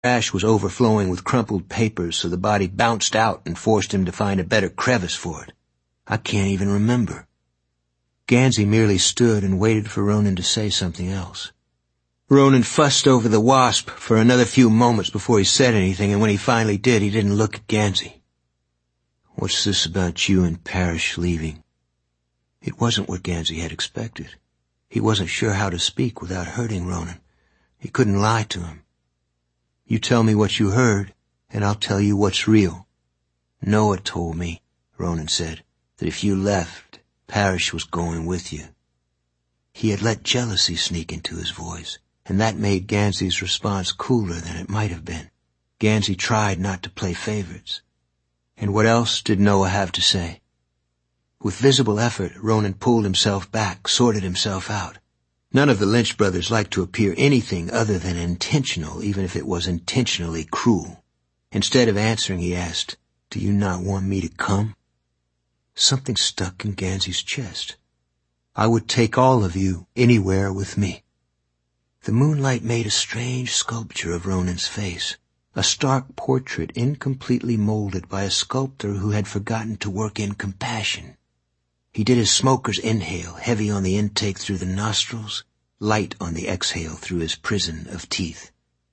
trash was overflowing with crumpled papers, so the body bounced out and forced him to find a better crevice for it. I can't even remember. Gansey merely stood and waited for Ronan to say something else. Ronan fussed over the wasp for another few moments before he said anything, and when he finally did, he didn't look at Gansey. "What's this about you and Parrish leaving?" It wasn't what Gansey had expected. He wasn't sure how to speak without hurting Ronan. He couldn't lie to him. "You tell me what you heard, and I'll tell you what's real." "Noah told me," Ronan said, "that if you left, Parrish was going with you." He had let jealousy sneak into his voice, and that made Gansey's response cooler than it might have been. Gansey tried not to play favorites. And what else did Noah have to say? With visible effort, Ronan pulled himself back, sorted himself out. None of the Lynch brothers liked to appear anything other than intentional, even if it was intentionally cruel. Instead of answering, he asked, "Do you not want me to come?" Something stuck in Gansey's chest. "I would take all of you anywhere with me." The moonlight made a strange sculpture of Ronan's face, a stark portrait incompletely molded by a sculptor who had forgotten to work in compassion. He did his smoker's inhale, heavy on the intake through the nostrils, light on the exhale through his prison of teeth.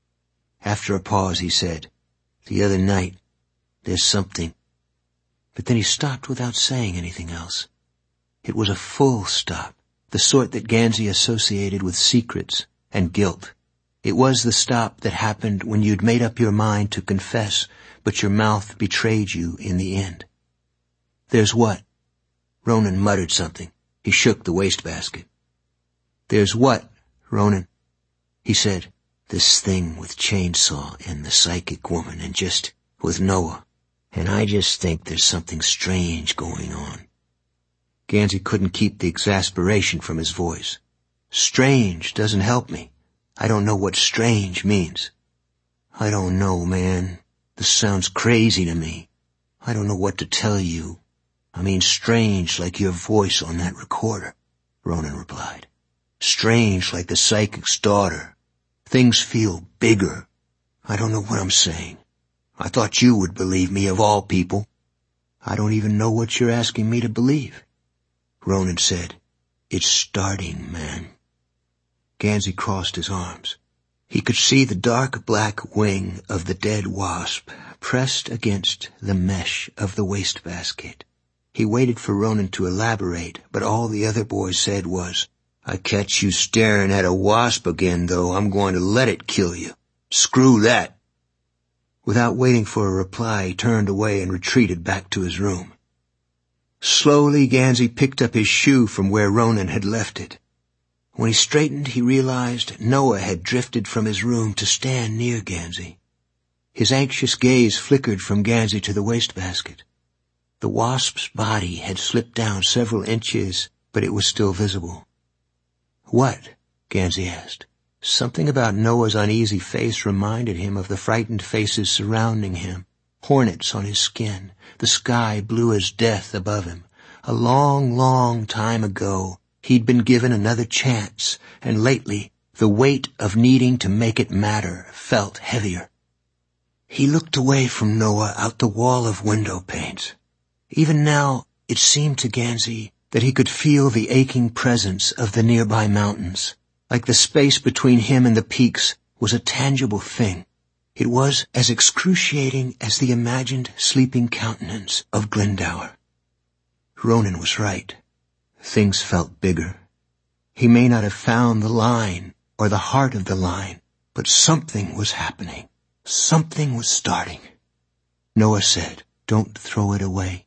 After a pause, he said, "The other night, there's something." But then he stopped without saying anything else. It was a full stop, the sort that Gansey associated with secrets and guilt. It was the stop that happened when you'd made up your mind to confess, but your mouth betrayed you in the end. "There's what?" Ronan muttered something. He shook the wastebasket. "There's what, Ronan?" He said, "This thing with Chainsaw and the psychic woman and just with Noah. And I just think there's something strange going on." Gansey couldn't keep the exasperation from his voice. "Strange doesn't help me. I don't know what strange means." "I don't know, man. This sounds crazy to me. I don't know what to tell you. I mean strange like your voice on that recorder," Ronan replied. "Strange like the psychic's daughter. Things feel bigger. I don't know what I'm saying. I thought you would believe me of all people." "I don't even know what you're asking me to believe." Ronan said, "It's starting, man." Gansey crossed his arms. He could see the dark black wing of the dead wasp pressed against the mesh of the wastebasket. He waited for Ronan to elaborate, but all the other boy said was, "I catch you staring at a wasp again, though, I'm going to let it kill you. Screw that." Without waiting for a reply, he turned away and retreated back to his room. Slowly, Gansey picked up his shoe from where Ronan had left it. When he straightened, he realized Noah had drifted from his room to stand near Gansey. His anxious gaze flickered from Gansey to the wastebasket. The wasp's body had slipped down several inches, but it was still visible. "What?" Gansey asked. Something about Noah's uneasy face reminded him of the frightened faces surrounding him, hornets on his skin, the sky blue as death above him. A long, long time ago, he'd been given another chance, and lately, the weight of needing to make it matter felt heavier. He looked away from Noah out the wall of window panes. Even now, it seemed to Gansey that he could feel the aching presence of the nearby mountains, like the space between him and the peaks was a tangible thing. It was as excruciating as the imagined sleeping countenance of Glendower. Ronan was right. Things felt bigger. He may not have found the line or the heart of the line, but something was happening. Something was starting. Noah said, "Don't throw it away."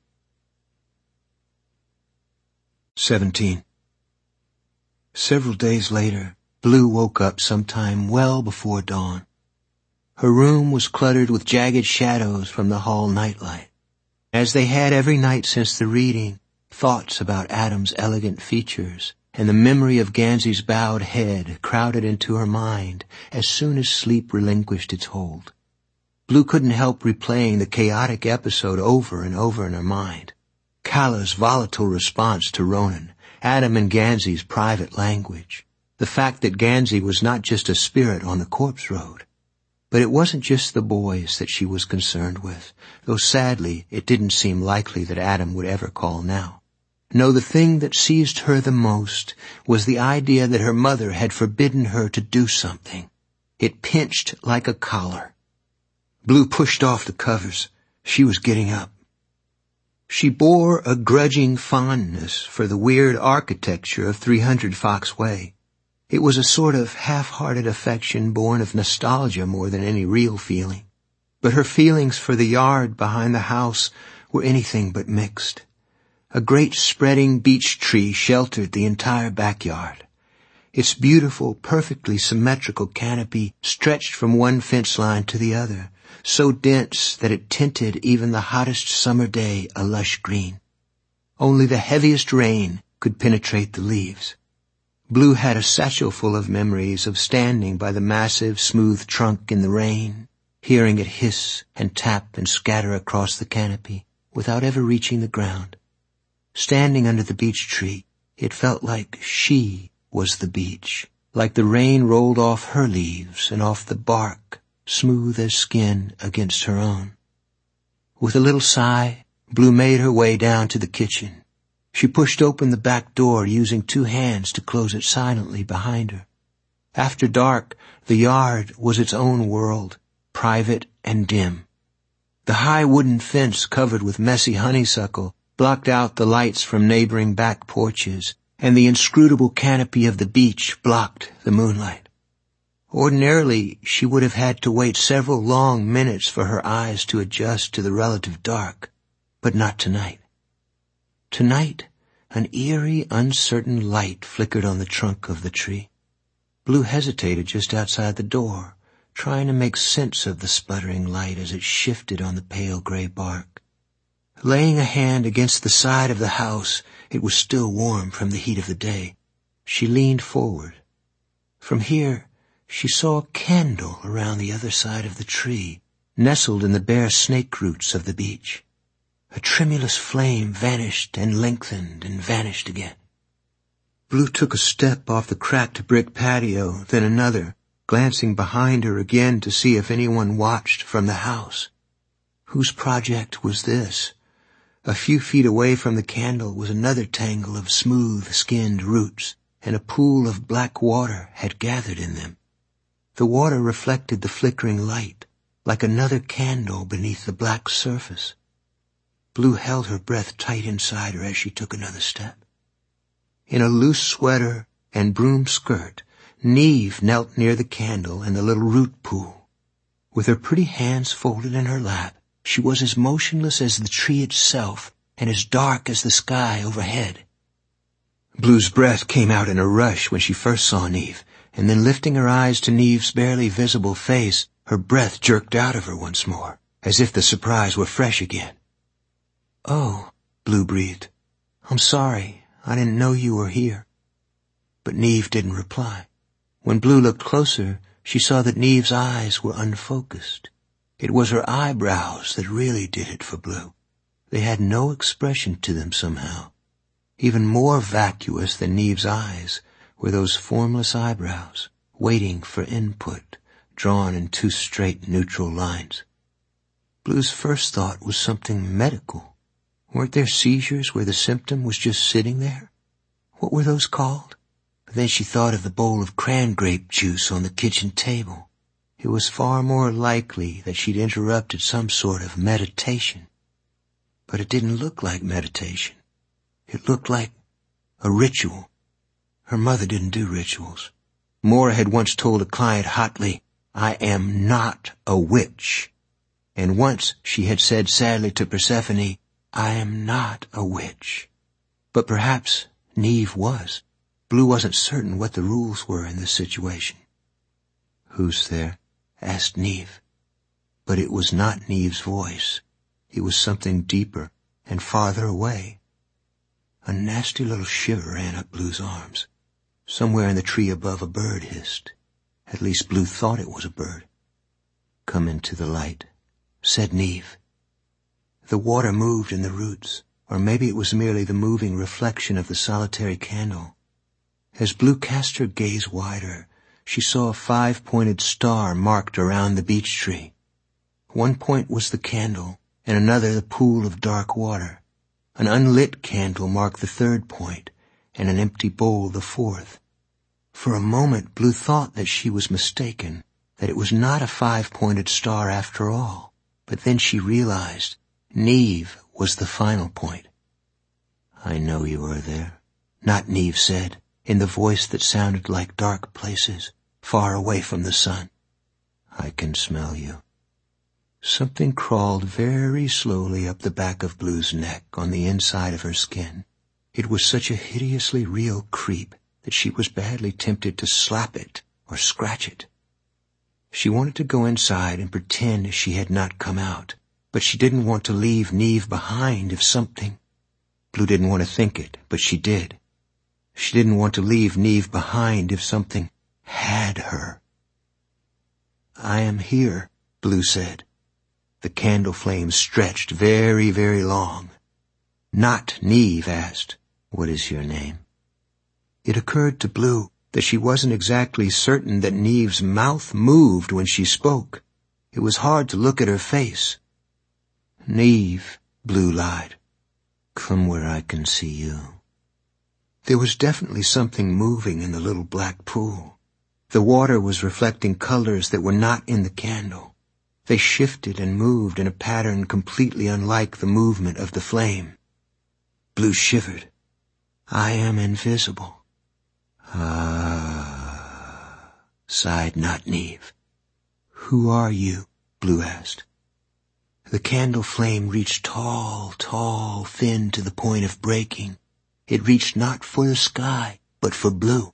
17. Several days later, Blue woke up sometime well before dawn. Her room was cluttered with jagged shadows from the hall nightlight. As they had every night since the reading, thoughts about Adam's elegant features and the memory of Gansey's bowed head crowded into her mind as soon as sleep relinquished its hold. Blue couldn't help replaying the chaotic episode over and over in her mind. Kala's volatile response to Ronan, Adam and Gansey's private language, the fact that Gansey was not just a spirit on the corpse road. But it wasn't just the boys that she was concerned with, though sadly it didn't seem likely that Adam would ever call now. No, the thing that seized her the most was the idea that her mother had forbidden her to do something. It pinched like a collar. Blue pushed off the covers. She was getting up. She bore a grudging fondness for the weird architecture of 300 Fox Way. It was a sort of half-hearted affection born of nostalgia more than any real feeling. But her feelings for the yard behind the house were anything but mixed. A great spreading beech tree sheltered the entire backyard. Its beautiful, perfectly symmetrical canopy stretched from one fence line to the other, so dense that it tinted even the hottest summer day a lush green. Only the heaviest rain could penetrate the leaves. Blue had a satchel full of memories of standing by the massive, smooth trunk in the rain, hearing it hiss and tap and scatter across the canopy without ever reaching the ground. Standing under the beech tree, it felt like she was the beech, like the rain rolled off her leaves and off the bark, smooth as skin against her own. With a little sigh, Blue made her way down to the kitchen. She pushed open the back door, using 2 hands to close it silently behind her. After dark, the yard was its own world, private and dim. The high wooden fence covered with messy honeysuckle blocked out the lights from neighboring back porches, and the inscrutable canopy of the beech blocked the moonlight. Ordinarily, she would have had to wait several long minutes for her eyes to adjust to the relative dark, but not tonight. Tonight, an eerie, uncertain light flickered on the trunk of the tree. Blue hesitated just outside the door, trying to make sense of the sputtering light as it shifted on the pale gray bark. Laying a hand against the side of the house, it was still warm from the heat of the day. She leaned forward. From here, she saw a candle around the other side of the tree, nestled in the bare snake roots of the beech. A tremulous flame vanished and lengthened and vanished again. Blue took a step off the cracked brick patio, then another, glancing behind her again to see if anyone watched from the house. Whose project was this? A few feet away from the candle was another tangle of smooth-skinned roots, and a pool of black water had gathered in them. The water reflected the flickering light, like another candle beneath the black surface. Blue held her breath tight inside her as she took another step. In a loose sweater and broom skirt, Neve knelt near the candle and the little root pool. With her pretty hands folded in her lap, she was as motionless as the tree itself and as dark as the sky overhead. Blue's breath came out in a rush when she first saw Neve, and then lifting her eyes to Neve's barely visible face, her breath jerked out of her once more, as if the surprise were fresh again. "Oh," Blue breathed. "I'm sorry. I didn't know you were here." But Neve didn't reply. When Blue looked closer, she saw that Neve's eyes were unfocused. It was her eyebrows that really did it for Blue. They had no expression to them somehow. Even more vacuous than Neve's eyes were those formless eyebrows, waiting for input, drawn in 2 straight neutral lines. Blue's first thought was something medical. Weren't there seizures where the symptom was just sitting there? What were those called? But then she thought of the bowl of crangrape juice on the kitchen table. It was far more likely that she'd interrupted some sort of meditation. But it didn't look like meditation. It looked like a ritual. Her mother didn't do rituals. Maura had once told a client hotly, "I am not a witch." And once she had said sadly to Persephone, "I am not a witch." But perhaps Neve was. Blue wasn't certain what the rules were in this situation. "Who's there?" asked Neve. But it was not Neve's voice. It was something deeper and farther away. A nasty little shiver ran up Blue's arms. Somewhere in the tree above a bird hissed. At least Blue thought it was a bird. "Come into the light," said Neve. The water moved in the roots, or maybe it was merely the moving reflection of the solitary candle. As Blue cast her gaze wider, she saw a 5-pointed star marked around the beech tree. One point was the candle, and another the pool of dark water. An unlit candle marked the 3rd point, and an empty bowl the 4th. For a moment, Blue thought that she was mistaken, that it was not a 5-pointed star after all. But then she realized Neve was the final point. "I know you are there," Not Neve said, in the voice that sounded like dark places, far away from the sun. "I can smell you." Something crawled very slowly up the back of Blue's neck on the inside of her skin. It was such a hideously real creep that she was badly tempted to slap it or scratch it. She wanted to go inside and pretend she had not come out, but she didn't want to leave Neve behind if something... Blue didn't want to think it, but she did. She didn't want to leave Neve behind if something had her. "I am here," Blue said. The candle flame stretched very, very long. Not Neve asked, "What is your name?" It occurred to Blue that she wasn't exactly certain that Neve's mouth moved when she spoke. It was hard to look at her face. "Neve," Blue lied. "Come where I can see you." There was definitely something moving in the little black pool. The water was reflecting colors that were not in the candle. They shifted and moved in a pattern completely unlike the movement of the flame. Blue shivered. "I am invisible." "Ah," sighed Not Neve. "Who are you?" Blue asked. The candle flame reached tall, tall, thin to the point of breaking. It reached not for the sky, but for Blue.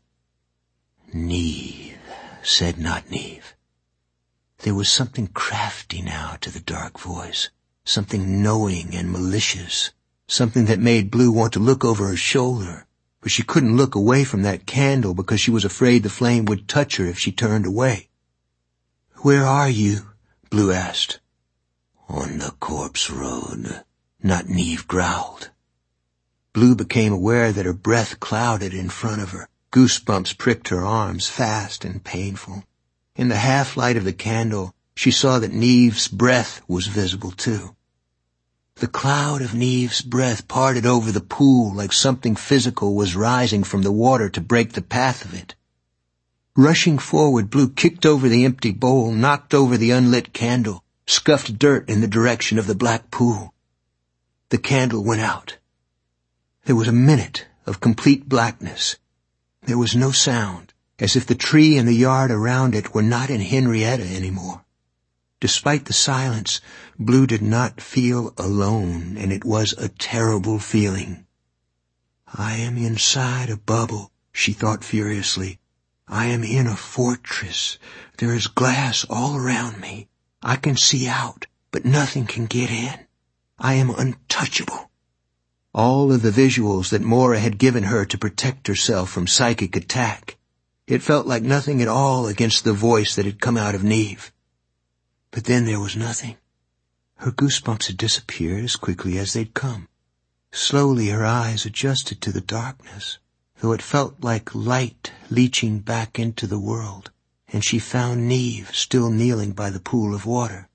"Neve," said Not Neve. There was something crafty now to the dark voice, something knowing and malicious, something that made Blue want to look over her shoulder, but she couldn't look away from that candle because she was afraid the flame would touch her if she turned away. "Where are you?" Blue asked. "On the corpse road," Not Neve growled. Blue became aware that her breath clouded in front of her. Goosebumps pricked her arms, fast and painful. In the half-light of the candle, she saw that Neve's breath was visible too. The cloud of Neve's breath parted over the pool like something physical was rising from the water to break the path of it. Rushing forward, Blue kicked over the empty bowl, knocked over the unlit candle, scuffed dirt in the direction of the black pool. The candle went out. There was a minute of complete blackness. There was no sound, as if the tree and the yard around it were not in Henrietta anymore. Despite the silence, Blue did not feel alone, and it was a terrible feeling. "I am inside a bubble," she thought furiously. "I am in a fortress. There is glass all around me. I can see out, but nothing can get in. I am untouchable." All of the visuals that Maura had given her to protect herself from psychic attack. It felt like nothing at all against the voice that had come out of Neve. But then there was nothing. Her goosebumps had disappeared as quickly as they'd come. Slowly her eyes adjusted to the darkness, though it felt like light leaching back into the world, and she found Neve still kneeling by the pool of water.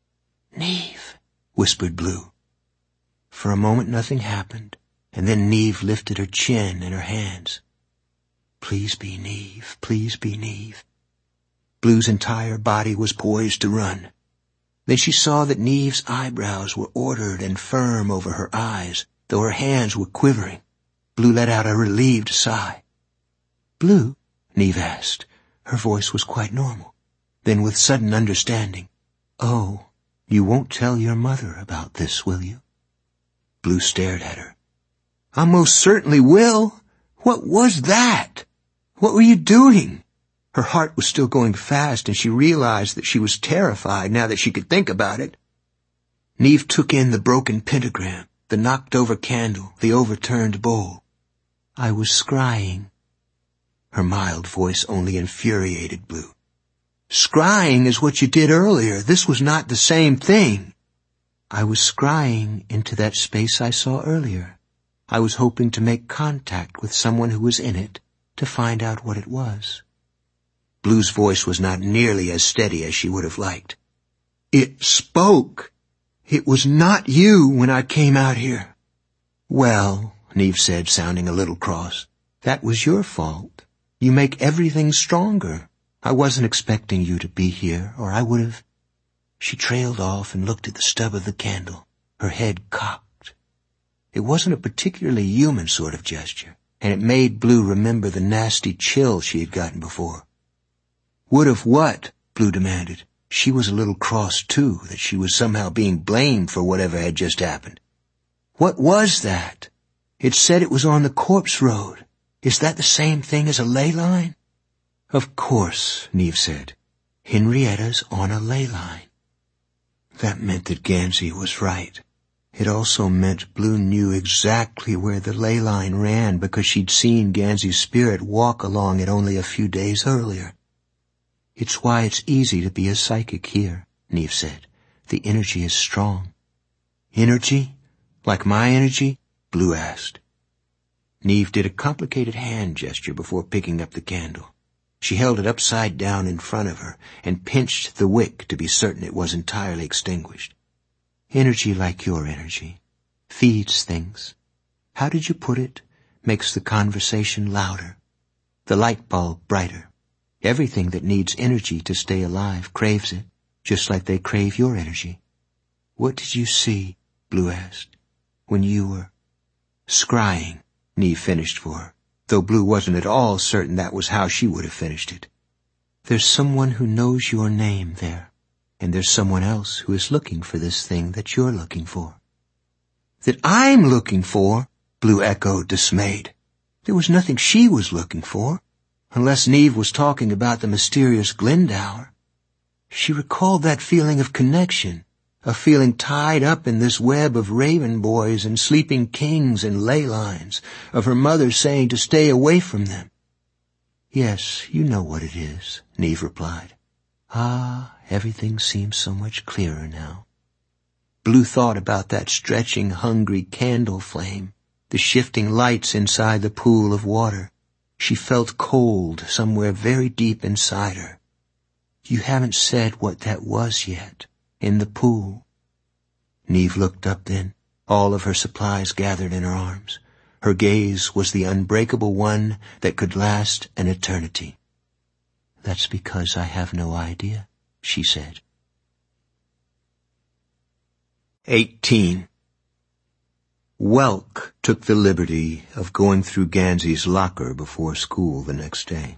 "Neve," whispered Blue. For a moment nothing happened, and then Neve lifted her chin in her hands. "Please be Neve, please be Neve." Blue's entire body was poised to run. Then she saw that Neve's eyebrows were ordered and firm over her eyes, though her hands were quivering. Blue let out a relieved sigh. "Blue?" Neve asked. Her voice was quite normal. Then with sudden understanding, "Oh, you won't tell your mother about this, will you?" Blue stared at her. "I most certainly will. What was that? What were you doing?" Her heart was still going fast, and she realized that she was terrified now that she could think about it. Neve took in the broken pentagram, the knocked-over candle, the overturned bowl. "I was scrying." Her mild voice only infuriated Blue. "Scrying is what you did earlier. This was not the same thing." "I was scrying into that space I saw earlier. I was hoping to make contact with someone who was in it to find out what it was." Blue's voice was not nearly as steady as she would have liked. "It spoke. It was not you when I came out here." "Well," Neve said, sounding a little cross, "that was your fault. You make everything stronger. I wasn't expecting you to be here, or I would have—" She trailed off and looked at the stub of the candle, her head cocked. It wasn't a particularly human sort of gesture, and it made Blue remember the nasty chill she had gotten before. "Would have what?" Blue demanded. She was a little cross, too, that she was somehow being blamed for whatever had just happened. "What was that? It said it was on the corpse road. Is that the same thing as a ley line?" "Of course," Neve said. "Henrietta's on a ley line." That meant that Gansey was right. It also meant Blue knew exactly where the ley line ran because she'd seen Gansey's spirit walk along it only a few days earlier. "It's why it's easy to be a psychic here," Neve said. "The energy is strong." "Energy? Like my energy?" Blue asked. Neve did a complicated hand gesture before picking up the candle. She held it upside down in front of her and pinched the wick to be certain it was entirely extinguished. "Energy like your energy. Feeds things. How did you put it? Makes the conversation louder. The light bulb brighter. Everything that needs energy to stay alive craves it, just like they crave your energy." "What did you see?" Blue asked. "When you were—" "Scrying," Neve finished for her, though Blue wasn't at all certain that was how she would have finished it. "There's someone who knows your name there, and there's someone else who is looking for this thing that you're looking for." "That I'm looking for?" Blue echoed, dismayed. There was nothing she was looking for, unless Neve was talking about the mysterious Glendower. She recalled that feeling of connection, a feeling tied up in this web of raven boys and sleeping kings and ley lines, of her mother saying to stay away from them. "Yes, you know what it is," Neve replied. "Ah, everything seems so much clearer now." Blue thought about that stretching, hungry candle flame, the shifting lights inside the pool of water. She felt cold somewhere very deep inside her. "You haven't said what that was yet. In the pool." Neve looked up then, all of her supplies gathered in her arms. Her gaze was the unbreakable one that could last an eternity. "That's because I have no idea," she said. 18. Welk took the liberty of going through Gansey's locker before school the next day.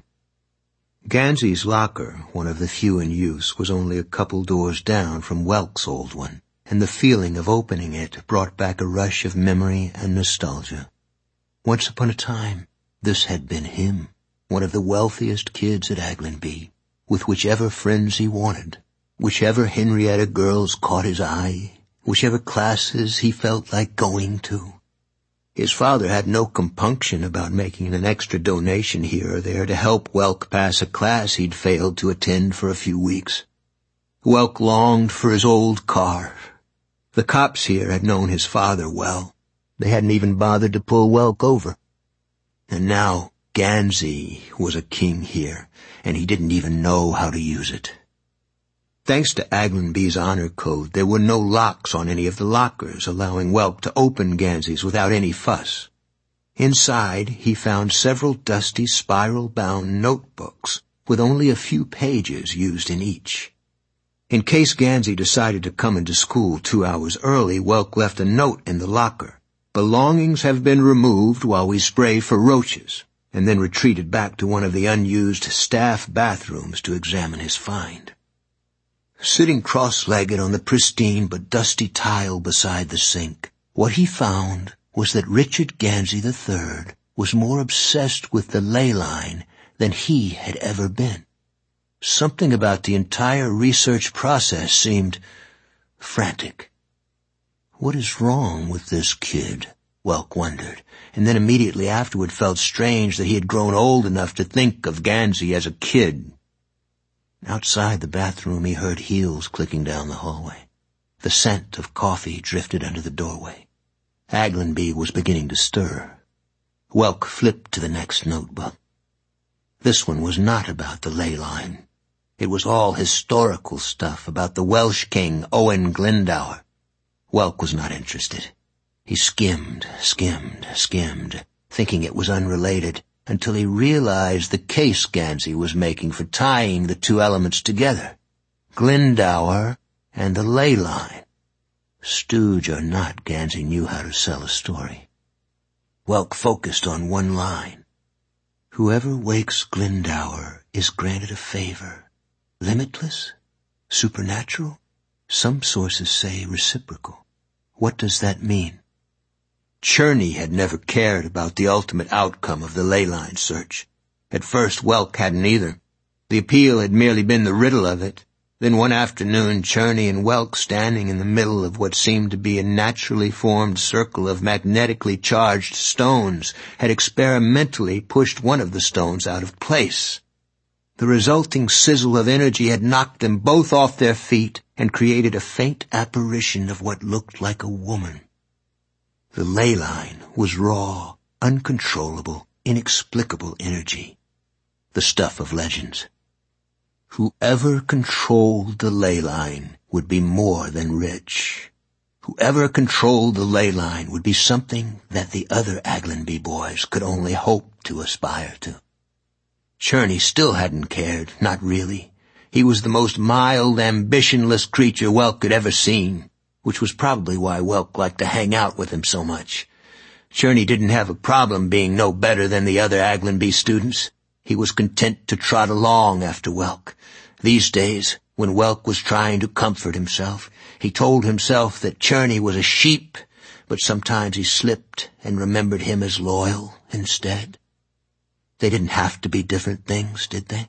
Gansey's locker, one of the few in use, was only a couple doors down from Welk's old one, and the feeling of opening it brought back a rush of memory and nostalgia. Once upon a time, this had been him, one of the wealthiest kids at Aglenby, with whichever friends he wanted, whichever Henrietta girls caught his eye, whichever classes he felt like going to. His father had no compunction about making an extra donation here or there to help Welk pass a class he'd failed to attend for a few weeks. Welk longed for his old car. The cops here had known his father well. They hadn't even bothered to pull Welk over. And now Gansey was a king here, and he didn't even know how to use it. Thanks to Aglenby's honor code, there were no locks on any of the lockers, allowing Welk to open Gansey's without any fuss. Inside, he found several dusty, spiral-bound notebooks, with only a few pages used in each. In case Gansey decided to come into school 2 hours early, Welk left a note in the locker. "Belongings have been removed while we spray for roaches," and then retreated back to one of the unused staff bathrooms to examine his find. Sitting cross-legged on the pristine but dusty tile beside the sink, what he found was that Richard Gansey III was more obsessed with the ley line than he had ever been. Something about the entire research process seemed frantic. What is wrong with this kid? Welk wondered, and then immediately afterward felt strange that he had grown old enough to think of Gansey as a kid. Outside the bathroom he heard heels clicking down the hallway. The scent of coffee drifted under the doorway. Aglenby was beginning to stir. Welk flipped to the next notebook. This one was not about the ley line. It was all historical stuff about the Welsh king Owen Glendower. Welk was not interested. He skimmed, thinking it was unrelated, until he realized the case Gansey was making for tying the two elements together. Glendower and the ley line. Stooge or not, Gansey knew how to sell a story. Welk focused on one line. Whoever wakes Glendower is granted a favor. Limitless? Supernatural? Some sources say reciprocal. What does that mean? Cherney had never cared about the ultimate outcome of the ley line search. At first, Welk hadn't either. The appeal had merely been the riddle of it. Then one afternoon, Cherney and Welk, standing in the middle of what seemed to be a naturally formed circle of magnetically charged stones, had experimentally pushed one of the stones out of place. The resulting sizzle of energy had knocked them both off their feet and created a faint apparition of what looked like a woman. The ley line was raw, uncontrollable, inexplicable energy. The stuff of legends. Whoever controlled the ley line would be more than rich. Whoever controlled the ley line would be something that the other Aglenby boys could only hope to aspire to. Cherney still hadn't cared, not really. He was the most mild, ambitionless creature Welk had ever seen, which was probably why Welk liked to hang out with him so much. Cherney didn't have a problem being no better than the other Aglenby students. He was content to trot along after Welk. These days, when Welk was trying to comfort himself, he told himself that Cherney was a sheep, but sometimes he slipped and remembered him as loyal instead. They didn't have to be different things, did they?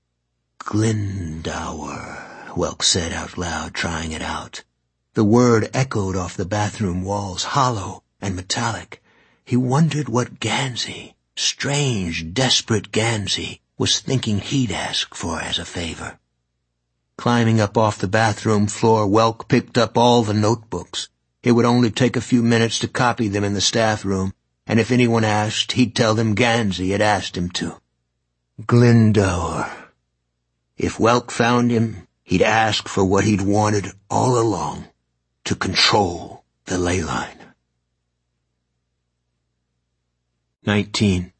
Glendower, Welk said out loud, trying it out. The word echoed off the bathroom walls, hollow and metallic. He wondered what Gansey, strange, desperate Gansey, was thinking he'd ask for as a favor. Climbing up off the bathroom floor, Welk picked up all the notebooks. It would only take a few minutes to copy them in the staff room, and if anyone asked, he'd tell them Gansey had asked him to. Glendower. If Welk found him, he'd ask for what he'd wanted all along, to control the ley line. 19.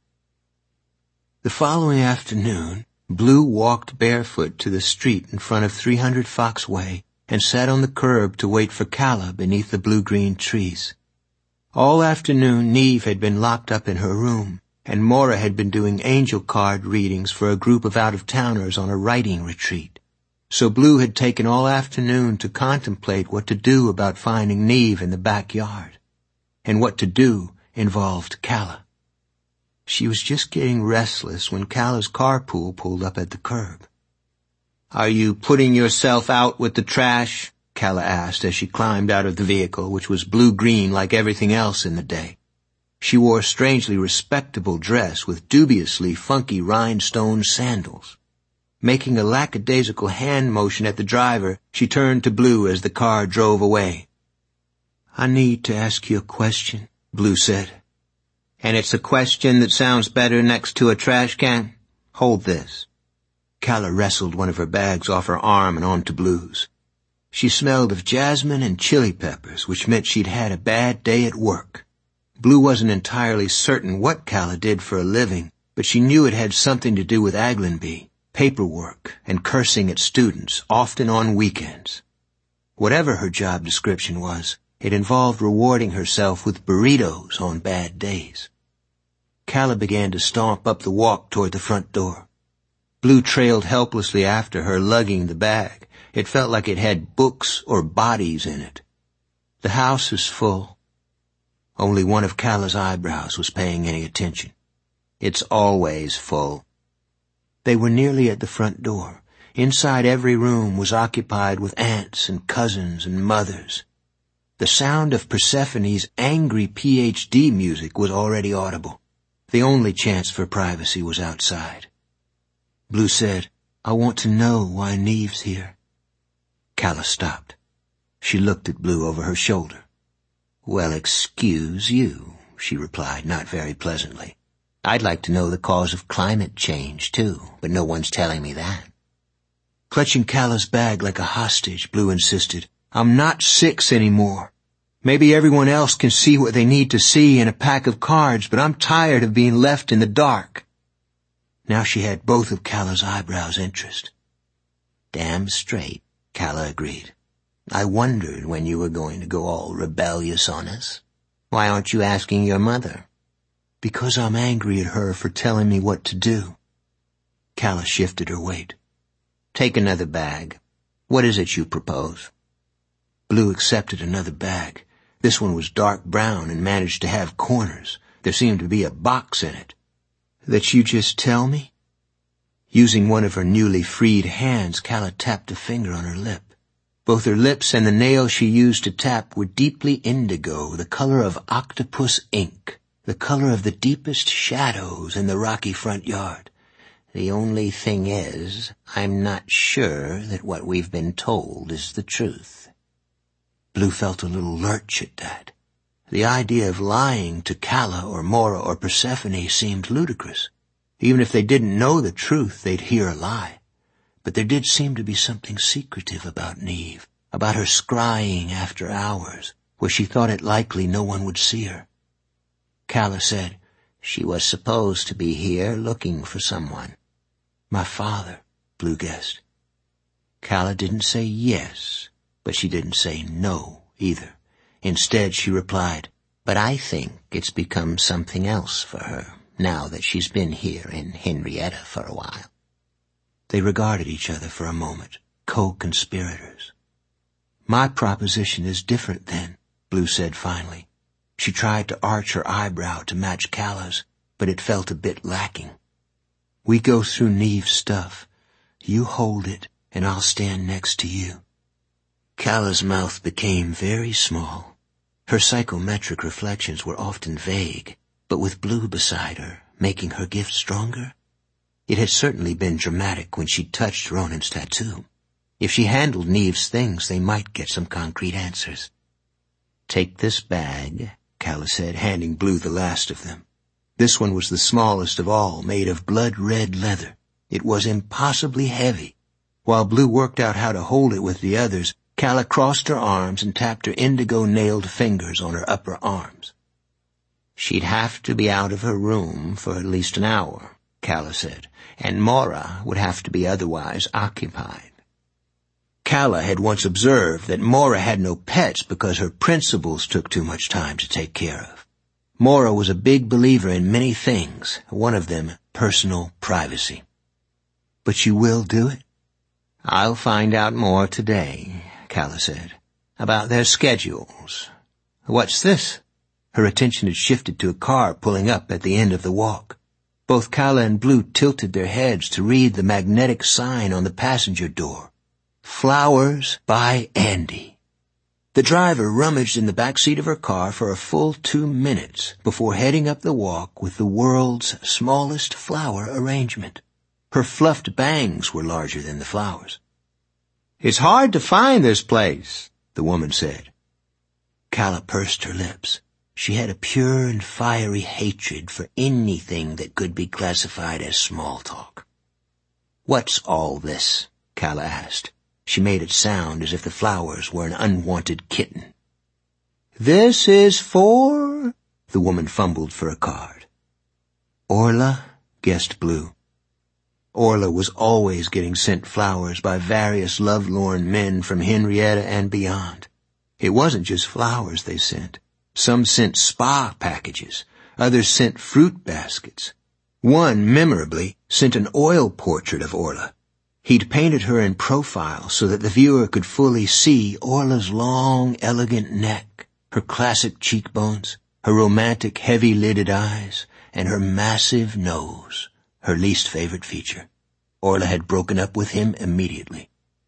The following afternoon, Blue walked barefoot to the street in front of 300 Fox Way and sat on the curb to wait for Calla beneath the blue-green trees. All afternoon, Neve had been locked up in her room, and Maura had been doing angel card readings for a group of out-of-towners on a writing retreat. So Blue had taken all afternoon to contemplate what to do about finding Neve in the backyard. And what to do involved Calla. She was just getting restless when Calla's carpool pulled up at the curb. "Are you putting yourself out with the trash?" Calla asked as she climbed out of the vehicle, which was blue-green like everything else in the day. She wore a strangely respectable dress with dubiously funky rhinestone sandals. Making a lackadaisical hand motion at the driver, she turned to Blue as the car drove away. "I need to ask you a question," Blue said. "And it's a question that sounds better next to a trash can? Hold this." Calla wrestled one of her bags off her arm and onto Blue's. She smelled of jasmine and chili peppers, which meant she'd had a bad day at work. Blue wasn't entirely certain what Calla did for a living, but she knew it had something to do with Aglenby, paperwork, and cursing at students, often on weekends. Whatever her job description was, it involved rewarding herself with burritos on bad days. Calla began to stomp up the walk toward the front door. Blue trailed helplessly after her, lugging the bag. It felt like it had books or bodies in it. The house is full. Only one of Calla's eyebrows was paying any attention. It's always full. They were nearly at the front door. Inside, every room was occupied with aunts and cousins and mothers. The sound of Persephone's angry PhD music was already audible. The only chance for privacy was outside. Blue said, "I want to know why Neve's here." Calla stopped. She looked at Blue over her shoulder. "Well, excuse you," she replied, not very pleasantly. I'd like to know the cause of climate change, too, but no one's telling me that. Clutching Calla's bag like a hostage, Blue insisted, I'm not 6 anymore. Maybe everyone else can see what they need to see in a pack of cards, but I'm tired of being left in the dark. Now she had both of Calla's eyebrows' interest. Damn straight, Calla agreed. I wondered when you were going to go all rebellious on us. Why aren't you asking your mother? Because I'm angry at her for telling me what to do. Calla shifted her weight. Take another bag. What is it you propose? Blue accepted another bag. This one was dark brown and managed to have corners. There seemed to be a box in it. That you just tell me? Using one of her newly freed hands, Calla tapped a finger on her lip. Both her lips and the nail she used to tap were deeply indigo, the color of octopus ink, the color of the deepest shadows in the rocky front yard. The only thing is, I'm not sure that what we've been told is the truth. Blue felt a little lurch at that. The idea of lying to Calla or Mora or Persephone seemed ludicrous. Even if they didn't know the truth, they'd hear a lie. But there did seem to be something secretive about Neve, about her scrying after hours, where she thought it likely no one would see her. Calla said, She was supposed to be here looking for someone. My father, Blue guessed. Calla didn't say yes, but she didn't say no either. Instead, she replied, But I think it's become something else for her, now that she's been here in Henrietta for a while. They regarded each other for a moment, co-conspirators. My proposition is different then, Blue said finally. She tried to arch her eyebrow to match Calla's, but it felt a bit lacking. We go through Neve's stuff. You hold it, and I'll stand next to you. Calla's mouth became very small. Her psychometric reflections were often vague, but with Blue beside her, making her gift stronger, it had certainly been dramatic when she touched Ronan's tattoo. If she handled Neve's things, they might get some concrete answers. Take this bag, Calla said, handing Blue the last of them. This one was the smallest of all, made of blood-red leather. It was impossibly heavy. While Blue worked out how to hold it with the others, Calla crossed her arms and tapped her indigo-nailed fingers on her upper arms. She'd have to be out of her room for at least an hour, Calla said, and Mora would have to be otherwise occupied. Calla had once observed that Mora had no pets because her principals took too much time to take care of. Mora was a big believer in many things, one of them personal privacy. But you will do it? I'll find out more today, Calla said, about their schedules. What's this? Her attention had shifted to a car pulling up at the end of the walk. Both Calla and Blue tilted their heads to read the magnetic sign on the passenger door. Flowers by Andy. The driver rummaged in the back seat of her car for a full 2 minutes before heading up the walk with the world's smallest flower arrangement. Her fluffed bangs were larger than the flowers. It's hard to find this place, the woman said. Calla pursed her lips. She had a pure and fiery hatred for anything that could be classified as small talk. What's all this? Calla asked. She made it sound as if the flowers were an unwanted kitten. This is for... The woman fumbled for a card. Orla, guessed Blue. Orla was always getting sent flowers by various lovelorn men from Henrietta and beyond. It wasn't just flowers they sent. Some sent spa packages. Others sent fruit baskets. One, memorably, sent an oil portrait of Orla. He'd painted her in profile so that the viewer could fully see Orla's long, elegant neck, her classic cheekbones, her romantic, heavy-lidded eyes, and her massive nose, her least favorite feature. Orla had broken up with him immediately.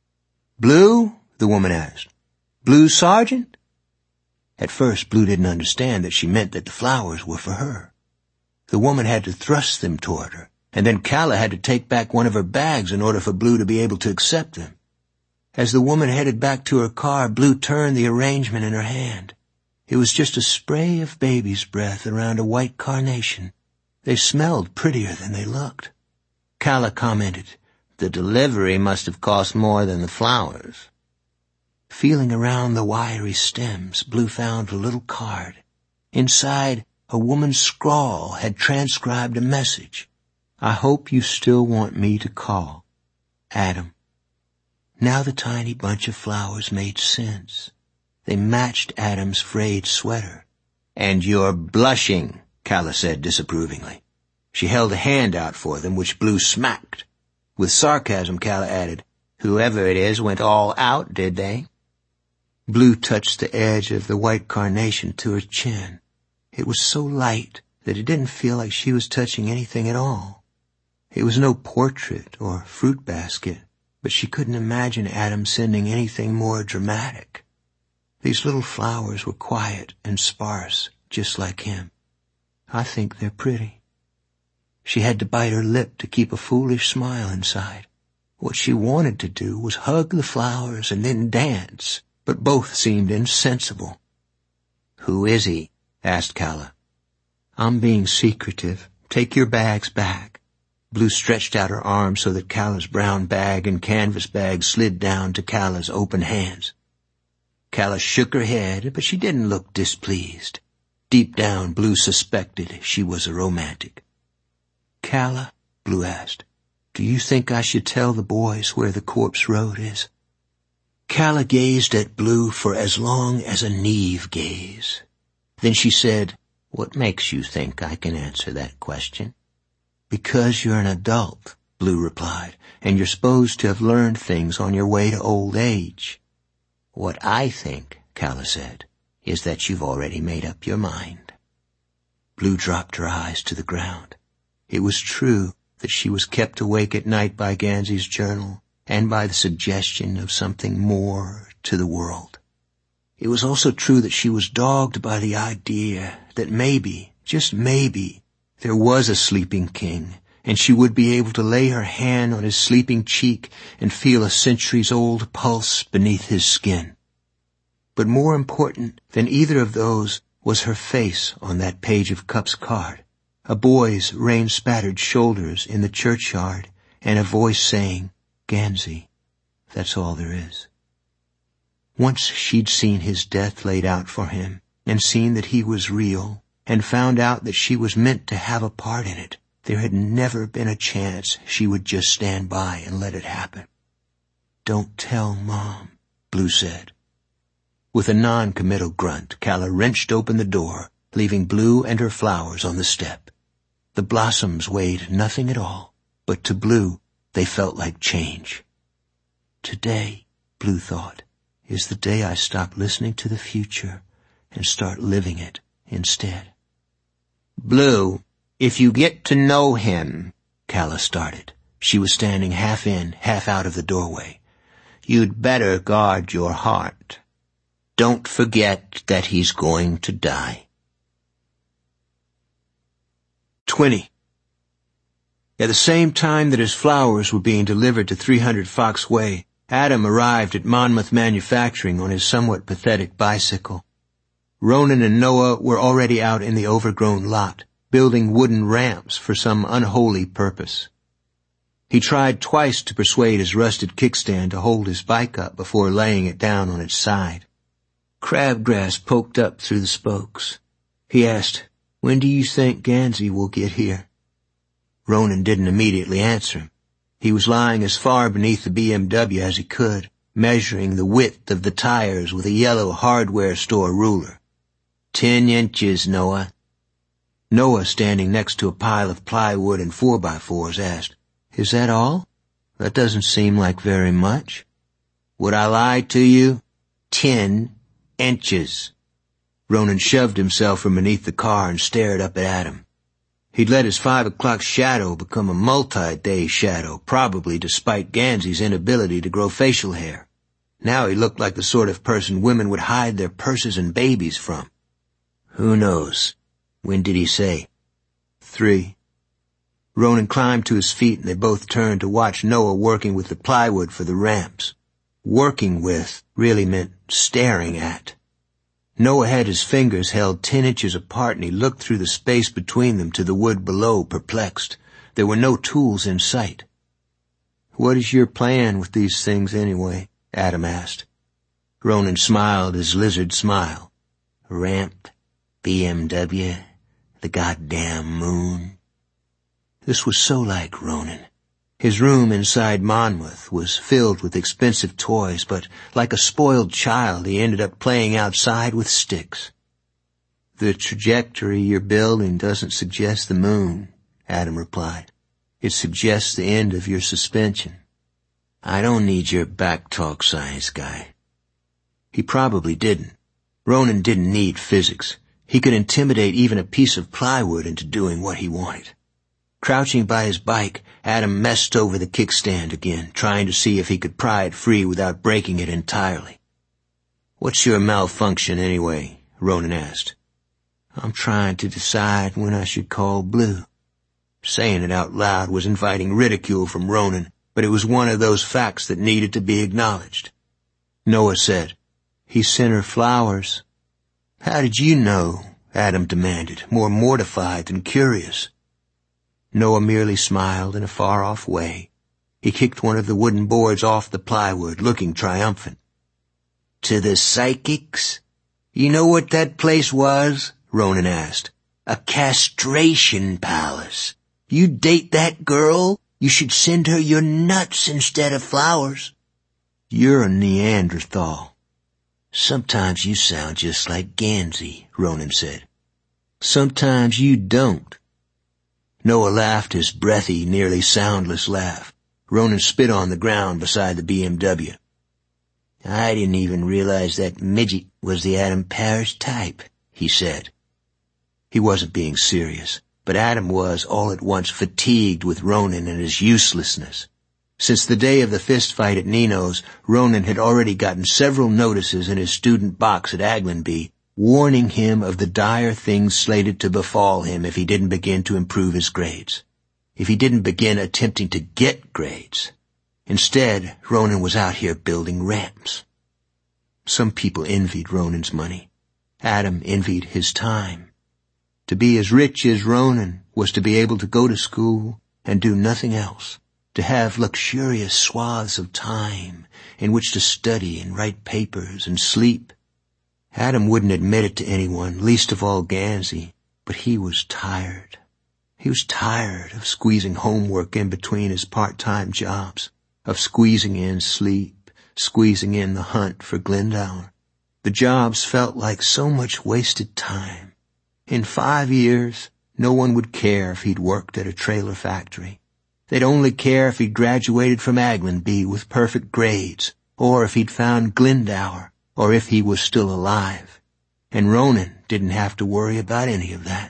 Blue? The woman asked. Blue Sergeant? At first, Blue didn't understand that she meant that the flowers were for her. The woman had to thrust them toward her, and then Calla had to take back one of her bags in order for Blue to be able to accept them. As the woman headed back to her car, Blue turned the arrangement in her hand. It was just a spray of baby's breath around a white carnation, They smelled prettier than they looked. Calla commented, "The delivery must have cost more than the flowers." Feeling around the wiry stems, Blue found a little card. Inside, a woman's scrawl had transcribed a message. "I hope you still want me to call. Adam." Now the tiny bunch of flowers made sense. They matched Adam's frayed sweater. "And you're blushing," Calla said disapprovingly. She held a hand out for them, which Blue smacked. With sarcasm, Calla added, "Whoever it is went all out, did they?" Blue touched the edge of the white carnation to her chin. It was so light that it didn't feel like she was touching anything at all. It was no portrait or fruit basket, but she couldn't imagine Adam sending anything more dramatic. These little flowers were quiet and sparse, just like him. "I think they're pretty." She had to bite her lip to keep a foolish smile inside. What she wanted to do was hug the flowers and then dance, but both seemed insensible. "Who is he?" asked Calla. "I'm being secretive. Take your bags back." Blue stretched out her arms so that Calla's brown bag and canvas bag slid down to Calla's open hands. Calla shook her head, but she didn't look displeased. Deep down, Blue suspected she was a romantic. "Calla," Blue asked, "do you think I should tell the boys where the corpse road is?" Calla gazed at Blue for as long as a Neve gaze. Then she said, "What makes you think I can answer that question?" "Because you're an adult," Blue replied, "and you're supposed to have learned things on your way to old age." "What I think," Calla said, "is that you've already made up your mind." Blue dropped her eyes to the ground. It was true that she was kept awake at night by Gansey's journal and by the suggestion of something more to the world. It was also true that she was dogged by the idea that maybe, just maybe, there was a sleeping king, and she would be able to lay her hand on his sleeping cheek and feel a centuries-old pulse beneath his skin. But more important than either of those was her face on that page of Cup's card, a boy's rain-spattered shoulders in the churchyard, and a voice saying, "Gansey, that's all there is." Once she'd seen his death laid out for him, and seen that he was real, and found out that she was meant to have a part in it. There had never been a chance she would just stand by and let it happen. "Don't tell Mom," Blue said. With a non-committal grunt, Calla wrenched open the door, leaving Blue and her flowers on the step. The blossoms weighed nothing at all, but to Blue they felt like change. Today, Blue thought, is the day I stop listening to the future and start living it instead. "Blue, if you get to know him," Calla started. She was standing half in, half out of the doorway. "You'd better guard your heart. Don't forget that he's going to die." 20. At the same time that his flowers were being delivered to 300 Fox Way, Adam arrived at Monmouth Manufacturing on his somewhat pathetic bicycle. Ronan and Noah were already out in the overgrown lot, building wooden ramps for some unholy purpose. He tried twice to persuade his rusted kickstand to hold his bike up before laying it down on its side. Crabgrass poked up through the spokes. He asked, "When do you think Gansey will get here?" Ronan didn't immediately answer him. He was lying as far beneath the BMW as he could, measuring the width of the tires with a yellow hardware store ruler. 10 inches, Noah." Noah, standing next to a pile of plywood and 4x4s, asked, "Is that all? That doesn't seem like very much." "Would I lie to you? 10 inches. Ronan shoved himself from beneath the car and stared up at Adam. He'd let his 5 o'clock shadow become a multi-day shadow, probably despite Gansey's inability to grow facial hair. Now he looked like the sort of person women would hide their purses and babies from. Who knows? When did he say? 3. Ronan climbed to his feet and they both turned to watch Noah working with the plywood for the ramps. Working with really meant staring at. Noah had his fingers held 10 inches apart, and he looked through the space between them to the wood below, perplexed. There were no tools in sight. "What is your plan with these things anyway?" Adam asked. Ronan smiled his lizard smile. "Ramp, BMW, the goddamn moon." This was so like Ronan. His room inside Monmouth was filled with expensive toys, but like a spoiled child, he ended up playing outside with sticks. "The trajectory you're building doesn't suggest the moon," Adam replied. "It suggests the end of your suspension." "I don't need your back talk, science guy." He probably didn't. Ronan didn't need physics. He could intimidate even a piece of plywood into doing what he wanted. Crouching by his bike, Adam messed over the kickstand again, trying to see if he could pry it free without breaking it entirely. "What's your malfunction anyway?" Ronan asked. "I'm trying to decide when I should call Blue." Saying it out loud was inviting ridicule from Ronan, but it was one of those facts that needed to be acknowledged. Noah said, "He sent her flowers." "How did you know?" Adam demanded, more mortified than curious. Noah merely smiled in a far-off way. He kicked one of the wooden boards off the plywood, looking triumphant. "To the psychics? You know what that place was?" Ronan asked. "A castration palace. You date that girl, you should send her your nuts instead of flowers." "You're a Neanderthal." "Sometimes you sound just like Gansey," Ronan said. "Sometimes you don't." Noah laughed his breathy, nearly soundless laugh. Ronan spit on the ground beside the BMW. "I didn't even realize that midget was the Adam Parrish type," he said. He wasn't being serious, but Adam was all at once fatigued with Ronan and his uselessness. Since the day of the fist fight at Nino's, Ronan had already gotten several notices in his student box at Aglenby, warning him of the dire things slated to befall him if he didn't begin to improve his grades, if he didn't begin attempting to get grades. Instead, Ronan was out here building ramps. Some people envied Ronan's money. Adam envied his time. To be as rich as Ronan was to be able to go to school and do nothing else, to have luxurious swaths of time in which to study and write papers and sleep. Adam wouldn't admit it to anyone, least of all Gansey, but he was tired. He was tired of squeezing homework in between his part-time jobs, of squeezing in sleep, squeezing in the hunt for Glendower. The jobs felt like so much wasted time. In 5 years, no one would care if he'd worked at a trailer factory. They'd only care if he'd graduated from Aglenby with perfect grades, or if he'd found Glendower, or if he was still alive. And Ronan didn't have to worry about any of that.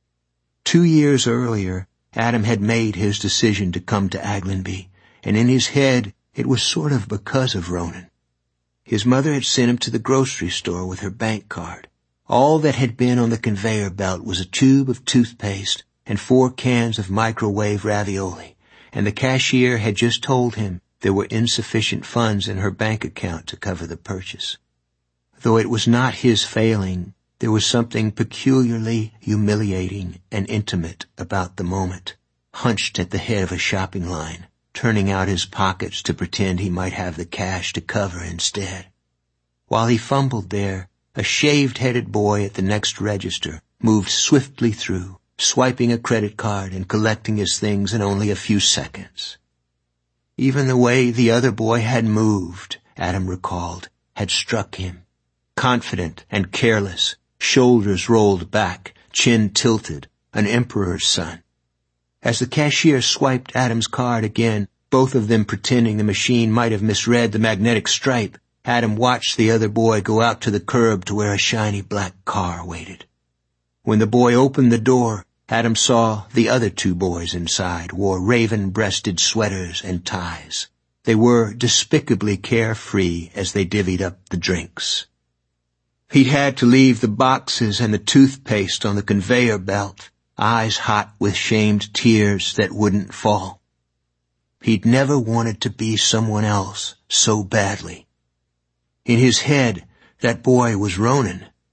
2 years earlier, Adam had made his decision to come to Aglenby, and in his head it was sort of because of Ronan. His mother had sent him to the grocery store with her bank card. All that had been on the conveyor belt was a tube of toothpaste and 4 cans of microwave ravioli, and the cashier had just told him there were insufficient funds in her bank account to cover the purchase. Though it was not his failing, there was something peculiarly humiliating and intimate about the moment, hunched at the head of a shopping line, turning out his pockets to pretend he might have the cash to cover instead. While he fumbled there, a shaved-headed boy at the next register moved swiftly through, swiping a credit card and collecting his things in only a few seconds. Even the way the other boy had moved, Adam recalled, had struck him. Confident and careless, shoulders rolled back, chin tilted, an emperor's son. As the cashier swiped Adam's card again, both of them pretending the machine might have misread the magnetic stripe, Adam watched the other boy go out to the curb to where a shiny black car waited. When the boy opened the door, Adam saw the other 2 boys inside wore raven-breasted sweaters and ties. They were despicably carefree as they divvied up the drinks. He'd had to leave the boxes and the toothpaste on the conveyor belt, eyes hot with shamed tears that wouldn't fall. He'd never wanted to be someone else so badly. In his head, that boy was Ronan,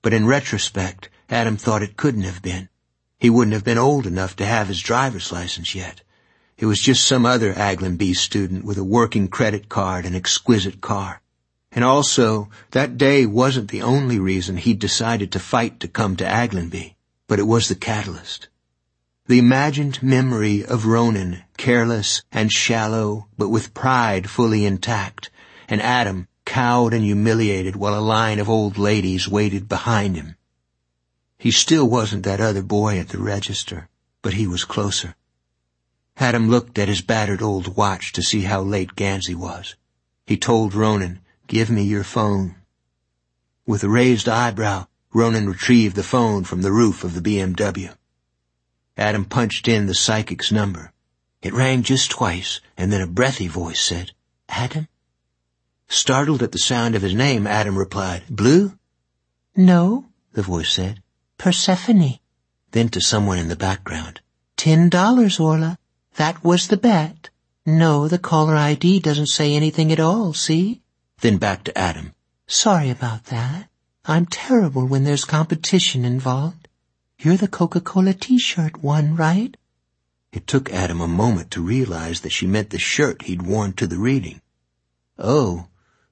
But in retrospect, Adam thought it couldn't have been. He wouldn't have been old enough to have his driver's license yet. It was just some other Aglin B student with a working credit card and exquisite car. And also, that day wasn't the only reason he'd decided to fight to come to Aglin B, but it was the catalyst. The imagined memory of Ronan, careless and shallow, but with pride fully intact, and Adam cowed and humiliated while a line of old ladies waited behind him. He still wasn't that other boy at the register, but he was closer. Adam looked at his battered old watch to see how late Gansey was. He told Ronan, "Give me your phone." With a raised eyebrow, Ronan retrieved the phone from the roof of the BMW. Adam punched in the psychic's number. It rang just twice, and then a breathy voice said, "Adam?" Startled at the sound of his name, Adam replied, "Blue?" "No," the voice said. "Persephone." Then to someone in the background, $10, Orla. That was the bet. No, the caller ID doesn't say anything at all, see? Then back to Adam. "Sorry about that. I'm terrible when there's competition involved. You're the Coca-Cola t-shirt one, right?" It took Adam a moment to realize that she meant the shirt he'd worn to the reading. "Oh,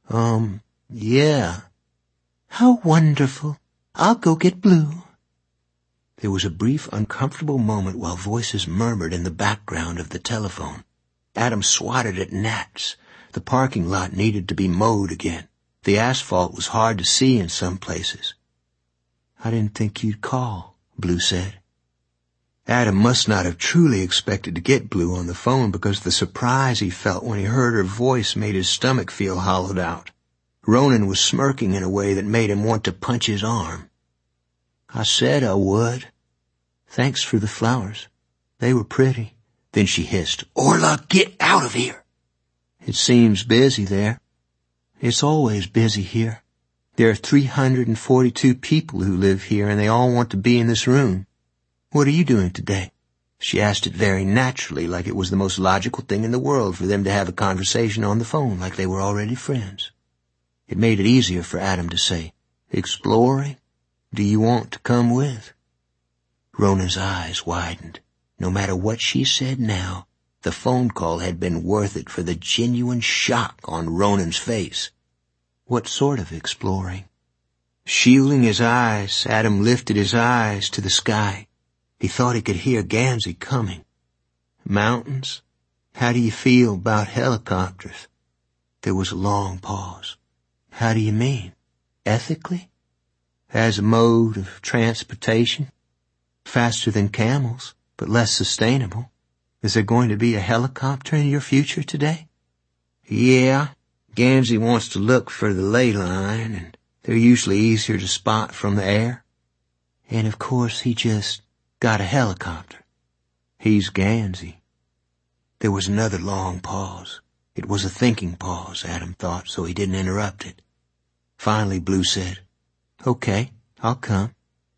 yeah." "How wonderful. I'll go get Blue." There was a brief, uncomfortable moment while voices murmured in the background of the telephone. Adam swatted at gnats. The parking lot needed to be mowed again. The asphalt was hard to see in some places. "I didn't think you'd call," Blue said. Adam must not have truly expected to get Blue on the phone because the surprise he felt when he heard her voice made his stomach feel hollowed out. Ronan was smirking in a way that made him want to punch his arm. "I said I would. Thanks for the flowers. They were pretty." Then she hissed, "Orla, get out of here!" "It seems busy there." "It's always busy here. There are 342 people who live here, and they all want to be in this room. What are you doing today?" She asked it very naturally, like it was the most logical thing in the world for them to have a conversation on the phone like they were already friends. It made it easier for Adam to say, "Exploring? Do you want to come with?" Ronan's eyes widened. No matter what she said now, the phone call had been worth it for the genuine shock on Ronan's face. What sort of exploring? Shielding his eyes, Adam lifted his eyes to the sky. He thought he could hear Gansey coming. "Mountains? How do you feel about helicopters?" There was a long pause. "How do you mean? Ethically? As a mode of transportation? Faster than camels, but less sustainable. Is there going to be a helicopter in your future today?" "Yeah, Gansey wants to look for the ley line, and they're usually easier to spot from the air." "And of course he just got a helicopter." "He's Gansey." There was another long pause. It was a thinking pause, Adam thought, so he didn't interrupt it. Finally, Blue said, "Okay, I'll come.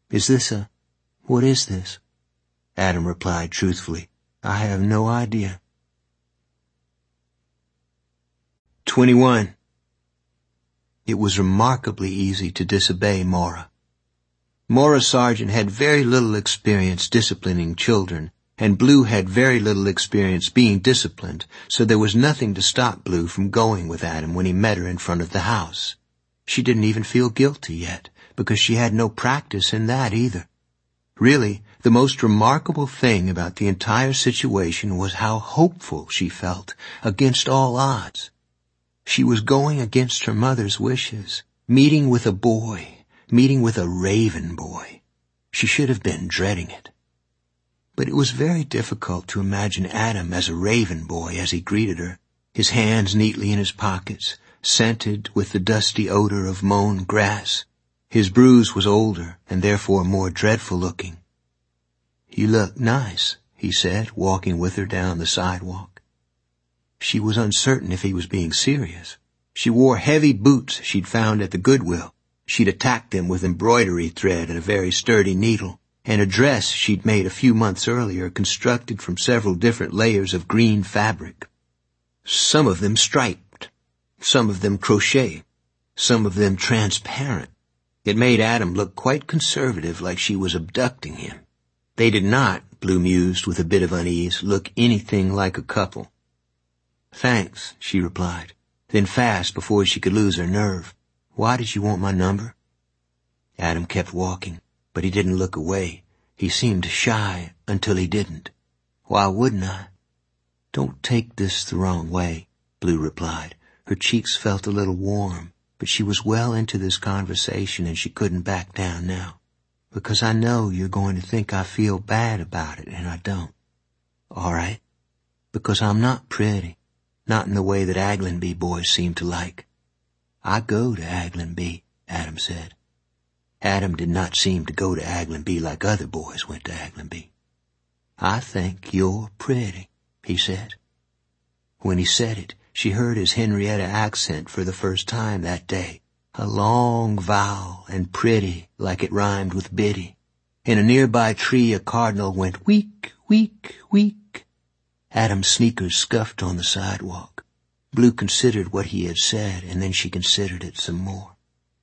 What is this?" Adam replied truthfully, "I have no idea." 21. It was remarkably easy to disobey Maura. Maura Sargent had very little experience disciplining children, and Blue had very little experience being disciplined, so there was nothing to stop Blue from going with Adam when he met her in front of the house. She didn't even feel guilty yet, because she had no practice in that either. Really, the most remarkable thing about the entire situation was how hopeful she felt, against all odds. She was going against her mother's wishes, meeting with a boy, meeting with a raven boy. She should have been dreading it. But it was very difficult to imagine Adam as a raven boy as he greeted her, his hands neatly in his pockets, scented with the dusty odor of mown grass. His bruise was older and therefore more dreadful looking. "You look nice," he said, walking with her down the sidewalk. She was uncertain if he was being serious. She wore heavy boots she'd found at the Goodwill. She'd attacked them with embroidery thread and a very sturdy needle, and a dress she'd made a few months earlier constructed from several different layers of green fabric. Some of them striped, some of them crochet, some of them transparent. It made Adam look quite conservative, like she was abducting him. They did not, Blue mused with a bit of unease, look anything like a couple. "Thanks," she replied, then fast before she could lose her nerve. "Why did you want my number?" Adam kept walking, but he didn't look away. He seemed shy until he didn't. "Why wouldn't I?" "Don't take this the wrong way," Blue replied. Her cheeks felt a little warm, but she was well into this conversation and she couldn't back down now. "Because I know you're going to think I feel bad about it, and I don't." "All right." "Because I'm not pretty. Not in the way that Aglenby boys seem to like." "I go to Aglenby," Adam said. Adam did not seem to go to Aglenby like other boys went to Aglenby. "I think you're pretty," he said. When he said it, she heard his Henrietta accent for the first time that day, a long vowel and pretty like it rhymed with Biddy. In a nearby tree a cardinal went week, week, week. Adam's sneakers scuffed on the sidewalk. Blue considered what he had said, and then she considered it some more.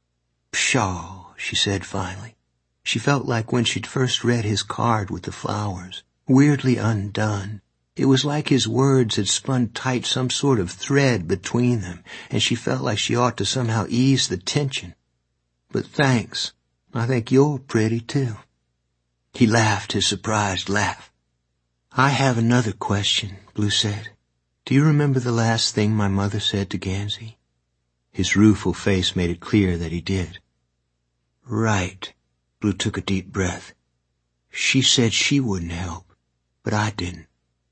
"Pshaw," she said finally. She felt like when she'd first read his card with the flowers, weirdly undone. It was like his words had spun tight some sort of thread between them, and she felt like she ought to somehow ease the tension. "But thanks. I think you're pretty, too." He laughed his surprised laugh. "I have another question," Blue said. "Do you remember the last thing my mother said to Gansey?" His rueful face made it clear that he did. "Right." Blue took a deep breath. "She said she wouldn't help, but I didn't."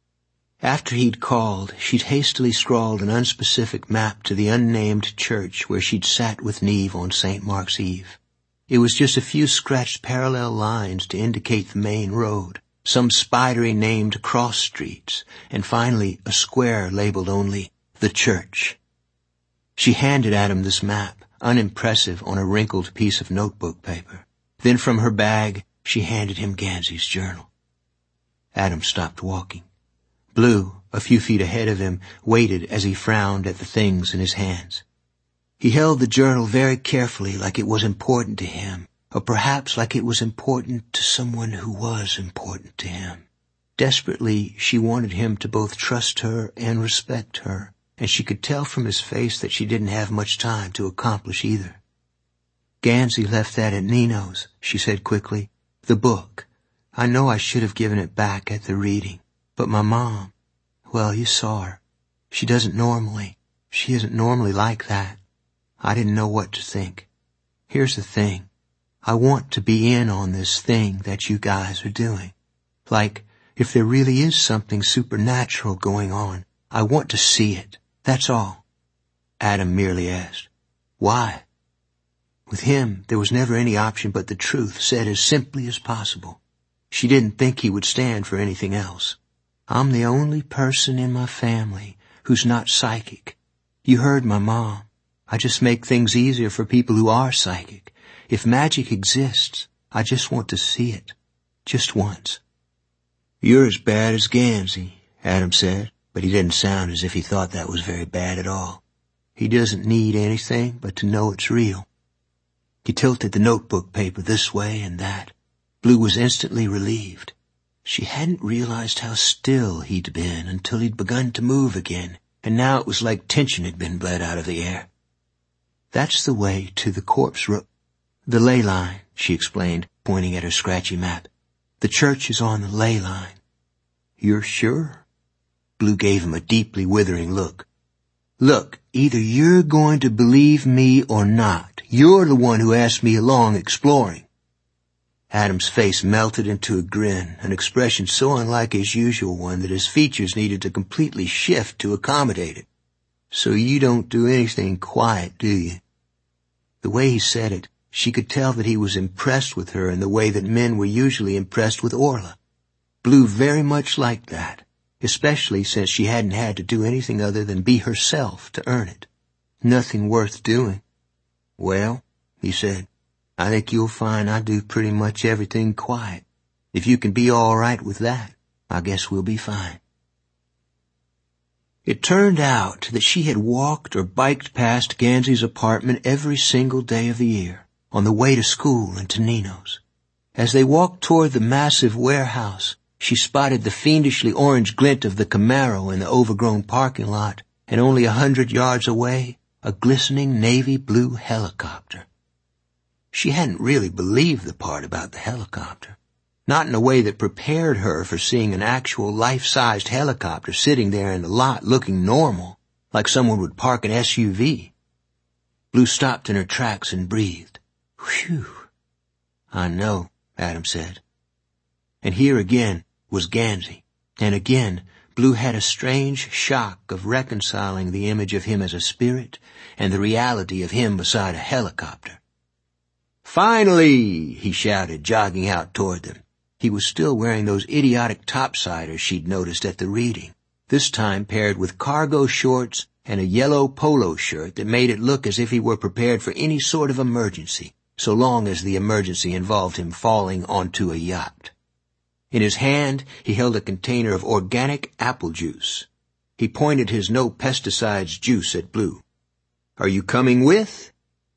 After he'd called, she'd hastily scrawled an unspecific map to the unnamed church where she'd sat with Neve on St. Mark's Eve. It was just a few scratched parallel lines to indicate the main road, some spidery named cross streets, and finally a square labeled only the church. She handed Adam this map, unimpressive on a wrinkled piece of notebook paper. Then from her bag, she handed him Gansey's journal. Adam stopped walking. Blue, a few feet ahead of him, waited as he frowned at the things in his hands. He held the journal very carefully, like it was important to him, or perhaps like it was important to someone who was important to him. Desperately, she wanted him to both trust her and respect her, and she could tell from his face that she didn't have much time to accomplish either. "Gansey left that at Nino's," she said quickly. "The book. I know I should have given it back at the reading. But my mom, well, you saw her. She isn't normally like that. I didn't know what to think. Here's the thing. I want to be in on this thing that you guys are doing. Like, if there really is something supernatural going on, I want to see it. That's all." Adam merely asked, "Why?" With him, there was never any option but the truth, said as simply as possible. She didn't think he would stand for anything else. "I'm the only person in my family who's not psychic. You heard my mom. I just make things easier for people who are psychic. If magic exists, I just want to see it. Just once." "You're as bad as Gansey," Adam said, but he didn't sound as if he thought that was very bad at all. "He doesn't need anything but to know it's real." He tilted the notebook paper this way and that. Blue was instantly relieved. She hadn't realized how still he'd been until he'd begun to move again, and now it was like tension had been bled out of the air. "That's the way to the corpse room. The ley line," she explained, pointing at her scratchy map. "The church is on the ley line." "You're sure?" Blue gave him a deeply withering look. "Look, either you're going to believe me or not. You're the one who asked me along exploring." Adam's face melted into a grin, an expression so unlike his usual one that his features needed to completely shift to accommodate it. "So you don't do anything quiet, do you?" The way he said it, she could tell that he was impressed with her in the way that men were usually impressed with Orla. Blue very much liked that, especially since she hadn't had to do anything other than be herself to earn it. Nothing worth doing. "Well," he said, "I think you'll find I do pretty much everything quiet. If you can be all right with that, I guess we'll be fine." It turned out that she had walked or biked past Gansey's apartment every single day of the year. on the way to school and to Nino's. As they walked toward the massive warehouse, she spotted the fiendishly orange glint of the Camaro in the overgrown parking lot, and only 100 yards away, a glistening navy blue helicopter. She hadn't really believed the part about the helicopter. Not in a way that prepared her for seeing an actual life-sized helicopter sitting there in the lot looking normal, like someone would park an SUV. Blue stopped in her tracks and breathed. Whew. I know, Adam said. And here again was Gansey. And again, Blue had a strange shock of reconciling the image of him as a spirit and the reality of him beside a helicopter. Finally, he shouted, jogging out toward them. He was still wearing those idiotic topsiders she'd noticed at the reading, this time paired with cargo shorts and a yellow polo shirt that made it look as if he were prepared for any sort of emergency, so long as the emergency involved him falling onto a yacht. In his hand, he held a container of organic apple juice. He pointed his no-pesticides juice at Blue. Are you coming with?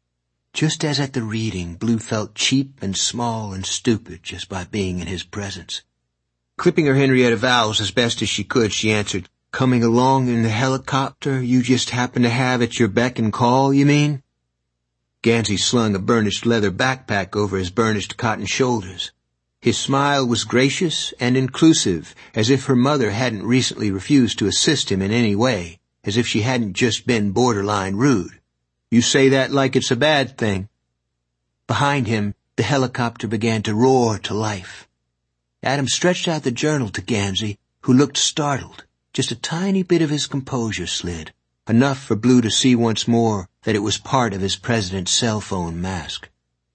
Just as at the reading, Blue felt cheap and small and stupid just by being in his presence. Clipping her Henrietta vowels as best as she could, she answered, Coming along in the helicopter you just happen to have at your beck and call, you mean? Gansey slung a burnished leather backpack over his burnished cotton shoulders. His smile was gracious and inclusive, as if her mother hadn't recently refused to assist him in any way, as if she hadn't just been borderline rude. You say that like it's a bad thing. Behind him, the helicopter began to roar to life. Adam stretched out the journal to Gansey, who looked startled. Just a tiny bit of his composure slid, enough for Blue to see once more that it was part of his president's cell phone mask.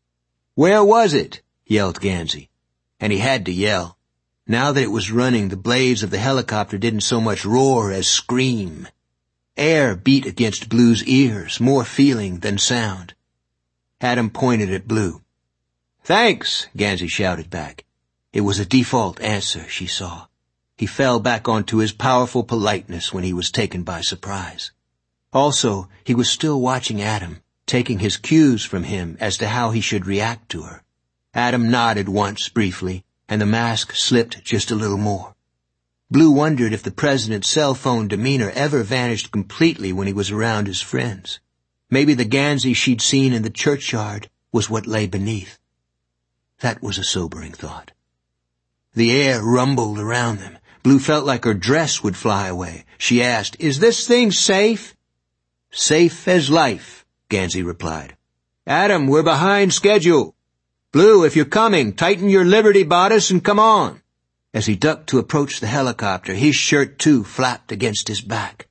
Where was it? Yelled Gansey. And he had to yell. Now that it was running, the blades of the helicopter didn't so much roar as scream. Air beat against Blue's ears, more feeling than sound. Adam pointed at Blue. Thanks, Gansey shouted back. It was a default answer, she saw. He fell back onto his powerful politeness when he was taken by surprise. Also, he was still watching Adam, taking his cues from him as to how he should react to her. Adam nodded once briefly, and the mask slipped just a little more. Blue wondered if the president's cell phone demeanor ever vanished completely when he was around his friends. Maybe the Gansey she'd seen in the churchyard was what lay beneath. That was a sobering thought. The air rumbled around them. Blue felt like her dress would fly away. She asked, Is this thing safe? Safe as life, Gansey replied. Adam, we're behind schedule. Blue, if you're coming, tighten your Liberty bodice and come on. As he ducked to approach the helicopter, his shirt too flapped against his back.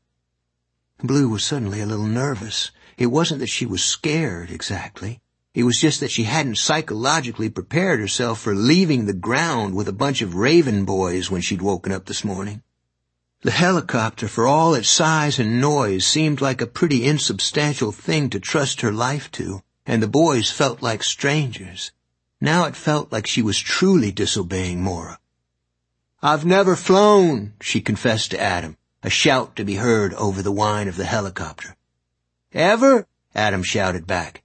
Blue was suddenly a little nervous. It wasn't that she was scared exactly. It was just that she hadn't psychologically prepared herself for leaving the ground with a bunch of Raven boys when she'd woken up this morning. The helicopter, for all its size and noise, seemed like a pretty insubstantial thing to trust her life to, and the boys felt like strangers. Now it felt like she was truly disobeying Mora. I've never flown, she confessed to Adam, a shout to be heard over the whine of the helicopter. Ever? Adam shouted back.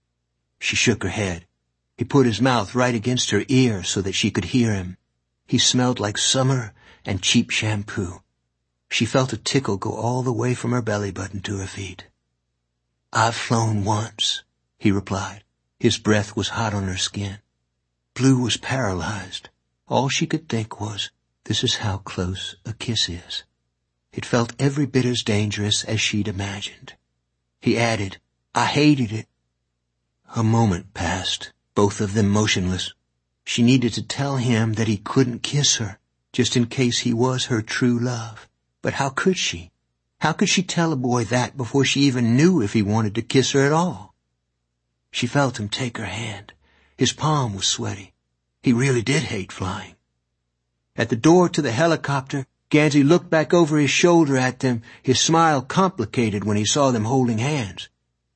She shook her head. He put his mouth right against her ear so that she could hear him. He smelled like summer and cheap shampoo. She felt a tickle go all the way from her belly button to her feet. I've flown once, he replied. His breath was hot on her skin. Blue was paralyzed. All she could think was, this is how close a kiss is. It felt every bit as dangerous as she'd imagined. He added, I hated it. A moment passed, both of them motionless. She needed to tell him that he couldn't kiss her, just in case he was her true love. But how could she? How could she tell a boy that before she even knew if he wanted to kiss her at all? She felt him take her hand. His palm was sweaty. He really did hate flying. At the door to the helicopter, Gansey looked back over his shoulder at them, his smile complicated when he saw them holding hands.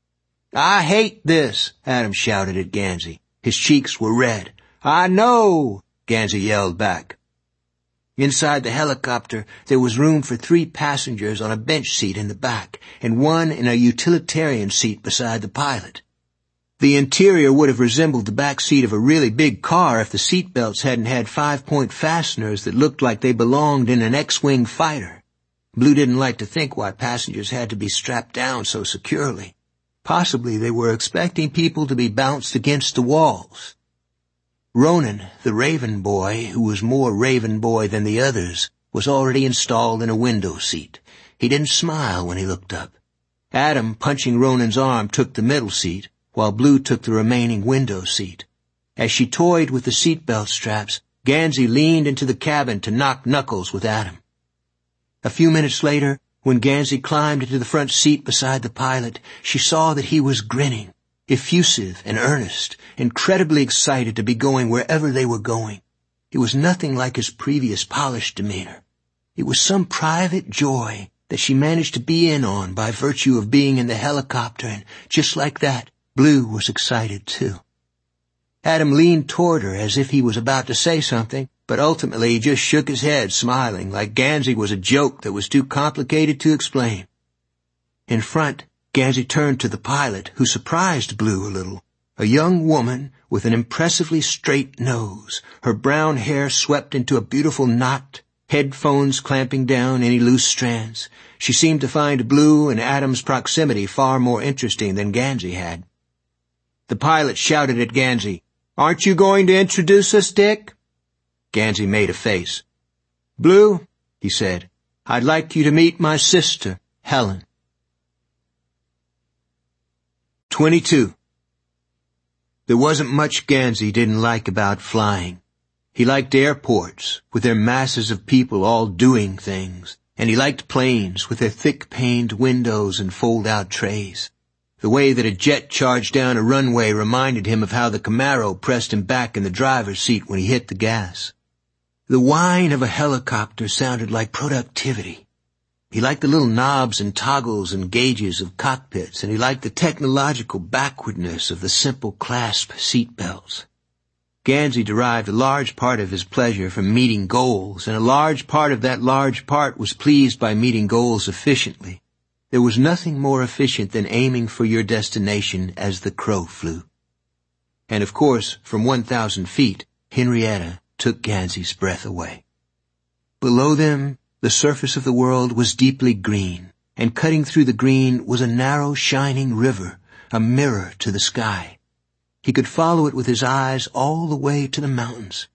I hate this, Adam shouted at Gansey. His cheeks were red. I know, Gansey yelled back. Inside the helicopter, there was room for 3 passengers on a bench seat in the back, and 1 in a utilitarian seat beside the pilot. The interior would have resembled the back seat of a really big car if the seat belts hadn't had 5-point fasteners that looked like they belonged in an X-Wing fighter. Blue didn't like to think why passengers had to be strapped down so securely. Possibly they were expecting people to be bounced against the walls. Ronan, the Raven Boy, who was more Raven Boy than the others, was already installed in a window seat. He didn't smile when he looked up. Adam, punching Ronan's arm, took the middle seat, while Blue took the remaining window seat. As she toyed with the seatbelt straps, Gansey leaned into the cabin to knock knuckles with Adam. A few minutes later, when Gansey climbed into the front seat beside the pilot, she saw that he was grinning, effusive and earnest, incredibly excited to be going wherever they were going. It was nothing like his previous polished demeanor. It was some private joy that she managed to be in on by virtue of being in the helicopter, and just like that, Blue was excited too. Adam leaned toward her as if he was about to say something, but ultimately he just shook his head, smiling, like Gansey was a joke that was too complicated to explain. In front, Gansey turned to the pilot, who surprised Blue a little. A young woman with an impressively straight nose, her brown hair swept into a beautiful knot, headphones clamping down any loose strands. She seemed to find Blue and Adam's proximity far more interesting than Gansey had. The pilot shouted at Gansey, "Aren't you going to introduce us, Dick?" Gansey made a face. "Blue," he said, "I'd like you to meet my sister, Helen." 22. There wasn't much Gansey didn't like about flying. He liked airports, with their masses of people all doing things, and he liked planes with their thick-paned windows and fold-out trays. The way that a jet charged down a runway reminded him of how the Camaro pressed him back in the driver's seat when he hit the gas. The whine of a helicopter sounded like productivity. He liked the little knobs and toggles and gauges of cockpits, and he liked the technological backwardness of the simple clasp seat belts. Gansey derived a large part of his pleasure from meeting goals, and a large part of that large part was pleased by meeting goals efficiently. There was nothing more efficient than aiming for your destination as the crow flew. And of course, from 1,000 feet, Henrietta took Gansey's breath away. Below them, the surface of the world was deeply green, and cutting through the green was a narrow, shining river, a mirror to the sky. He could follow it with his eyes all the way to the mountains.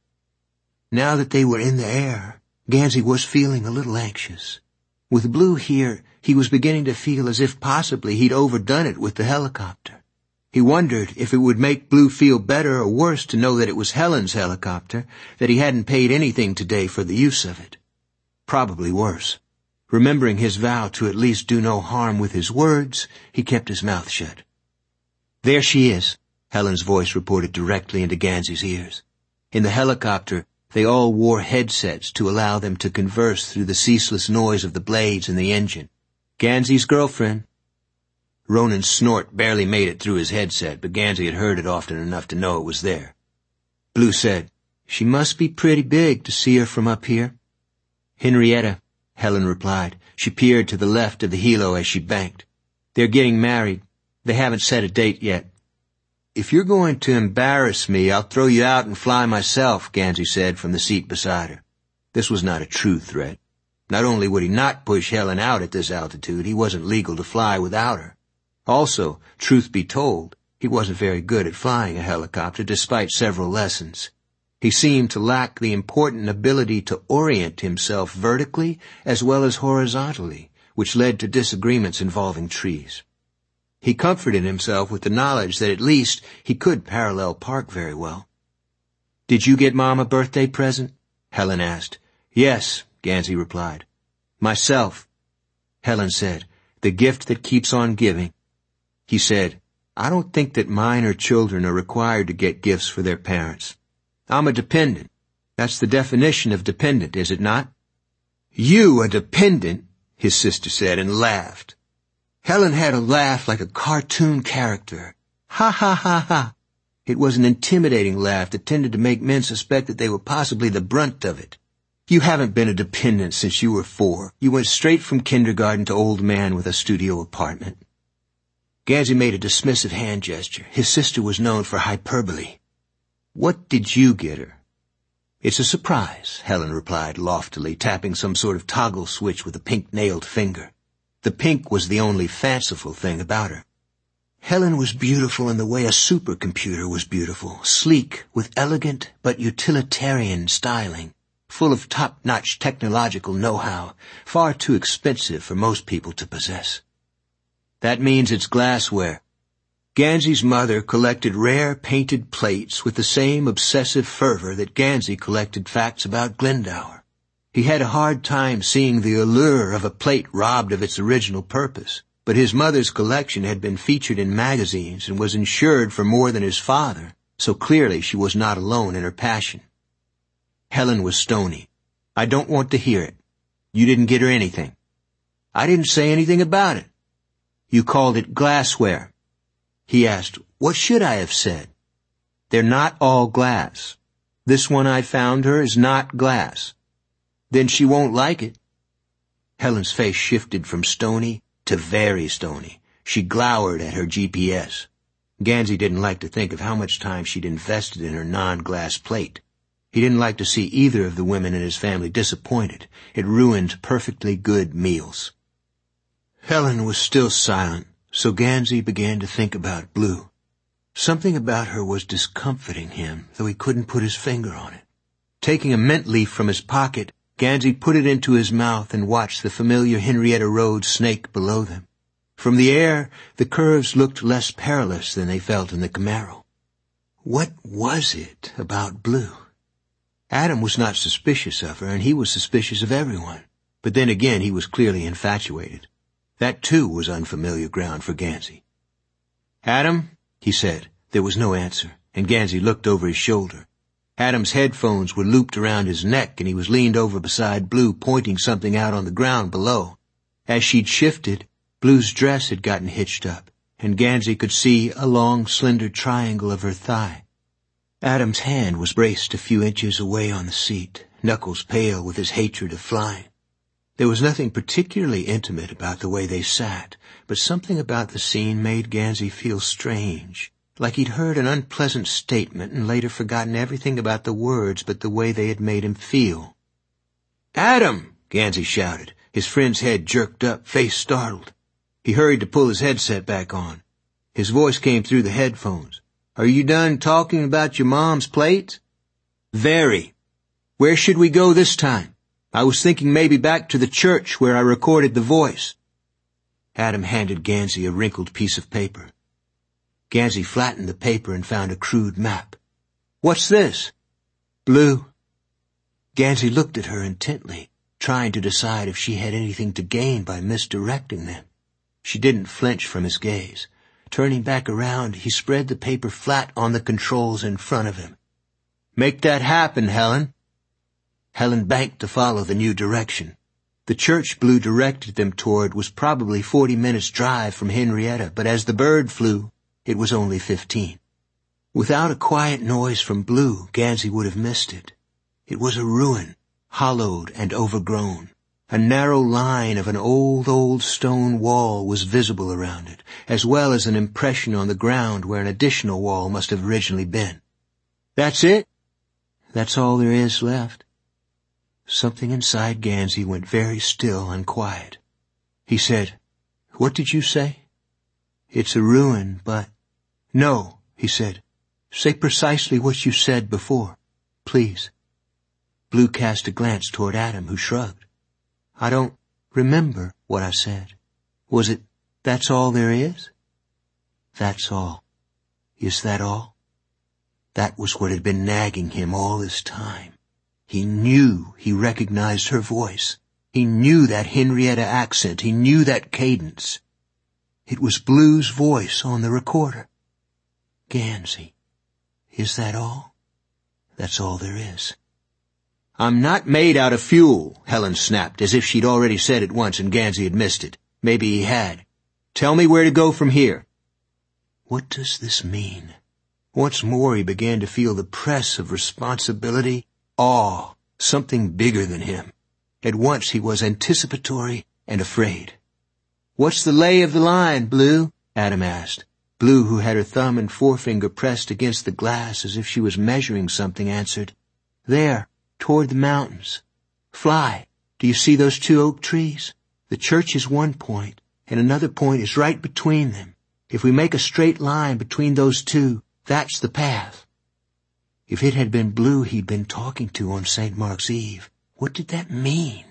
Now that they were in the air, Gansey was feeling a little anxious. With Blue here, he was beginning to feel as if possibly he'd overdone it with the helicopter. He wondered if it would make Blue feel better or worse to know that it was Helen's helicopter, that he hadn't paid anything today for the use of it. Probably worse. Remembering his vow to at least do no harm with his words, he kept his mouth shut. "There she is," Helen's voice reported directly into Gansey's ears. In the helicopter, they all wore headsets to allow them to converse through the ceaseless noise of the blades in the engine. "Gansey's girlfriend." Ronan's snort barely made it through his headset, but Gansey had heard it often enough to know it was there. Blue said, "She must be pretty big to see her from up here." "Henrietta," Helen replied. She peered to the left of the helo as she banked. "They're getting married. They haven't set a date yet." "If you're going to embarrass me, I'll throw you out and fly myself," Gansey said from the seat beside her. This was not a true threat. Not only would he not push Helen out at this altitude, he wasn't legal to fly without her. Also, truth be told, he wasn't very good at flying a helicopter despite several lessons. He seemed to lack the important ability to orient himself vertically as well as horizontally, which led to disagreements involving trees. He comforted himself with the knowledge that at least he could parallel park very well. "Did you get Mom a birthday present?" Helen asked. "Yes," Gansey replied. "Myself." Helen said, "The gift that keeps on giving." He said, "I don't think that minor children are required to get gifts for their parents. I'm a dependent. That's the definition of dependent, is it not?" "You a dependent?" his sister said, and laughed. Helen had a laugh like a cartoon character. Ha ha ha ha. It was an intimidating laugh that tended to make men suspect that they were possibly the brunt of it. "You haven't been a dependent since you were 4. You went straight from kindergarten to old man with a studio apartment." Gansey made a dismissive hand gesture. His sister was known for hyperbole. "What did you get her?" "It's a surprise," Helen replied loftily, tapping some sort of toggle switch with a pink-nailed finger. The pink was the only fanciful thing about her. Helen was beautiful in the way a supercomputer was beautiful, sleek, with elegant but utilitarian styling, full of top-notch technological know-how, far too expensive for most people to possess. "That means it's glassware." Gansey's mother collected rare painted plates with the same obsessive fervor that Gansey collected facts about Glendower. He had a hard time seeing the allure of a plate robbed of its original purpose, but his mother's collection had been featured in magazines and was insured for more than his father, so clearly she was not alone in her passion. Helen was stony. "I don't want to hear it. You didn't get her anything." "I didn't say anything about it." "You called it glassware." He asked, "What should I have said?" "They're not all glass. This one I found her is not glass." "Then she won't like it." Helen's face shifted from stony to very stony. She glowered at her GPS. Gansey didn't like to think of how much time she'd invested in her non-glass plate. He didn't like to see either of the women in his family disappointed. It ruined perfectly good meals. Helen was still silent, so Gansey began to think about Blue. Something about her was discomfiting him, though he couldn't put his finger on it. Taking a mint leaf from his pocket, Gansey put it into his mouth and watched the familiar Henrietta Road snake below them. From the air, the curves looked less perilous than they felt in the Camaro. What was it about Blue? Adam was not suspicious of her, and he was suspicious of everyone. But then again, he was clearly infatuated. That, too, was unfamiliar ground for Gansey. "Adam," he said. There was no answer, and Gansey looked over his shoulder. Adam's headphones were looped around his neck, and he was leaned over beside Blue, pointing something out on the ground below. As she'd shifted, Blue's dress had gotten hitched up, and Gansey could see a long, slender triangle of her thigh. Adam's hand was braced a few inches away on the seat, knuckles pale with his hatred of flying. There was nothing particularly intimate about the way they sat, but something about the scene made Gansey feel strange, like he'd heard an unpleasant statement and later forgotten everything about the words but the way they had made him feel. "Adam!" Gansey shouted. His friend's head jerked up, face startled. He hurried to pull his headset back on. His voice came through the headphones. "Are you done talking about your mom's plates?" "Very. Where should we go this time? I was thinking maybe back to the church where I recorded the voice." Adam handed Gansey a wrinkled piece of paper. Gansey flattened the paper and found a crude map. "What's this?" "Blue." Gansey looked at her intently, trying to decide if she had anything to gain by misdirecting them. She didn't flinch from his gaze. Turning back around, he spread the paper flat on the controls in front of him. "Make that happen, Helen." Helen banked to follow the new direction. The church Blue directed them toward was probably 40 minutes' drive from Henrietta, but as the bird flew, it was only 15. Without a quiet noise from Blue, Gansey would have missed it. It was a ruin, hollowed and overgrown. A narrow line of an old stone wall was visible around it, as well as an impression on the ground where an additional wall must have originally been. "That's it?" "That's all there is left." Something inside Gansey went very still and quiet. He said, "What did you say?" "It's a ruin, but—" "No," he said. "Say precisely what you said before, please." Blue cast a glance toward Adam, who shrugged. "I don't remember what I said. Was it, that's all there is?" "That's all. Is that all?" That was what had been nagging him all this time. He knew he recognized her voice. He knew that Henrietta accent. He knew that cadence. It was Blue's voice on the recorder. "Gansey, is that all? That's all there is." "I'm not made out of fuel," Helen snapped, as if she'd already said it once and Gansey had missed it. Maybe he had. "Tell me where to go from here." What does this mean? Once more he began to feel the press of responsibility, awe, something bigger than him. At once he was anticipatory and afraid. "What's the lay of the line, Blue?" Adam asked. Blue, who had her thumb and forefinger pressed against the glass as if she was measuring something, answered, "There, toward the mountains. Fly, do you see those 2 oak trees? The church is one point, and another point is right between them. If we make a straight line between those 2, that's the path." If it had been Blue he'd been talking to on St. Mark's Eve, what did that mean?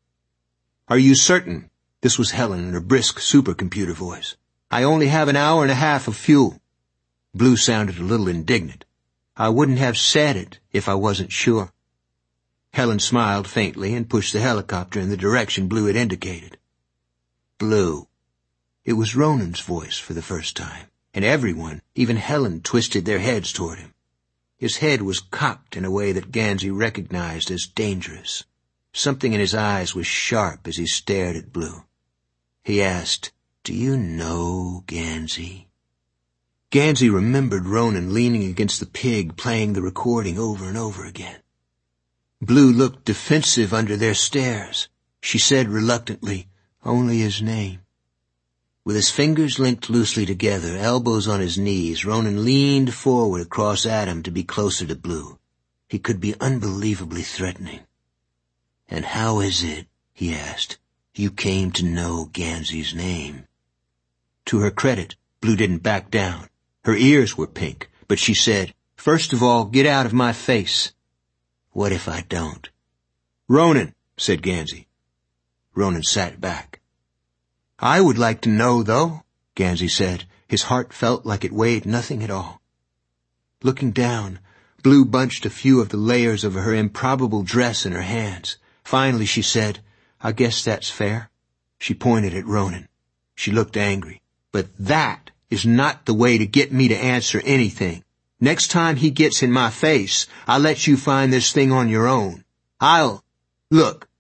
"Are you certain?" This was Helen in her brisk supercomputer voice. "I only have an hour and a half of fuel." Blue sounded a little indignant. "I wouldn't have said it if I wasn't sure." Helen smiled faintly and pushed the helicopter in the direction Blue had indicated. "Blue." It was Ronan's voice for the first time, and everyone, even Helen, twisted their heads toward him. His head was cocked in a way that Gansey recognized as dangerous. Something in his eyes was sharp as he stared at Blue. He asked, "Do you know, Gansey?" Gansey remembered Ronan leaning against the pig, playing the recording over and over again. Blue looked defensive under their stares. She said reluctantly, "Only his name." With his fingers linked loosely together, elbows on his knees, Ronan leaned forward across Adam to be closer to Blue. He could be unbelievably threatening. "And how is it," he asked, "you came to know Gansey's name?" To her credit, Blue didn't back down. Her ears were pink, but she said, "First of all, get out of my face." "What if I don't?" "Ronan," said Gansey. Ronan sat back. "I would like to know, though," Gansey said. His heart felt like it weighed nothing at all. Looking down, Blue bunched a few of the layers of her improbable dress in her hands. Finally she said, "I guess that's fair." She pointed at Ronan. She looked angry. "But that is not the way to get me to answer anything. Next time he gets in my face, I'll let you find this thing on your own. Look,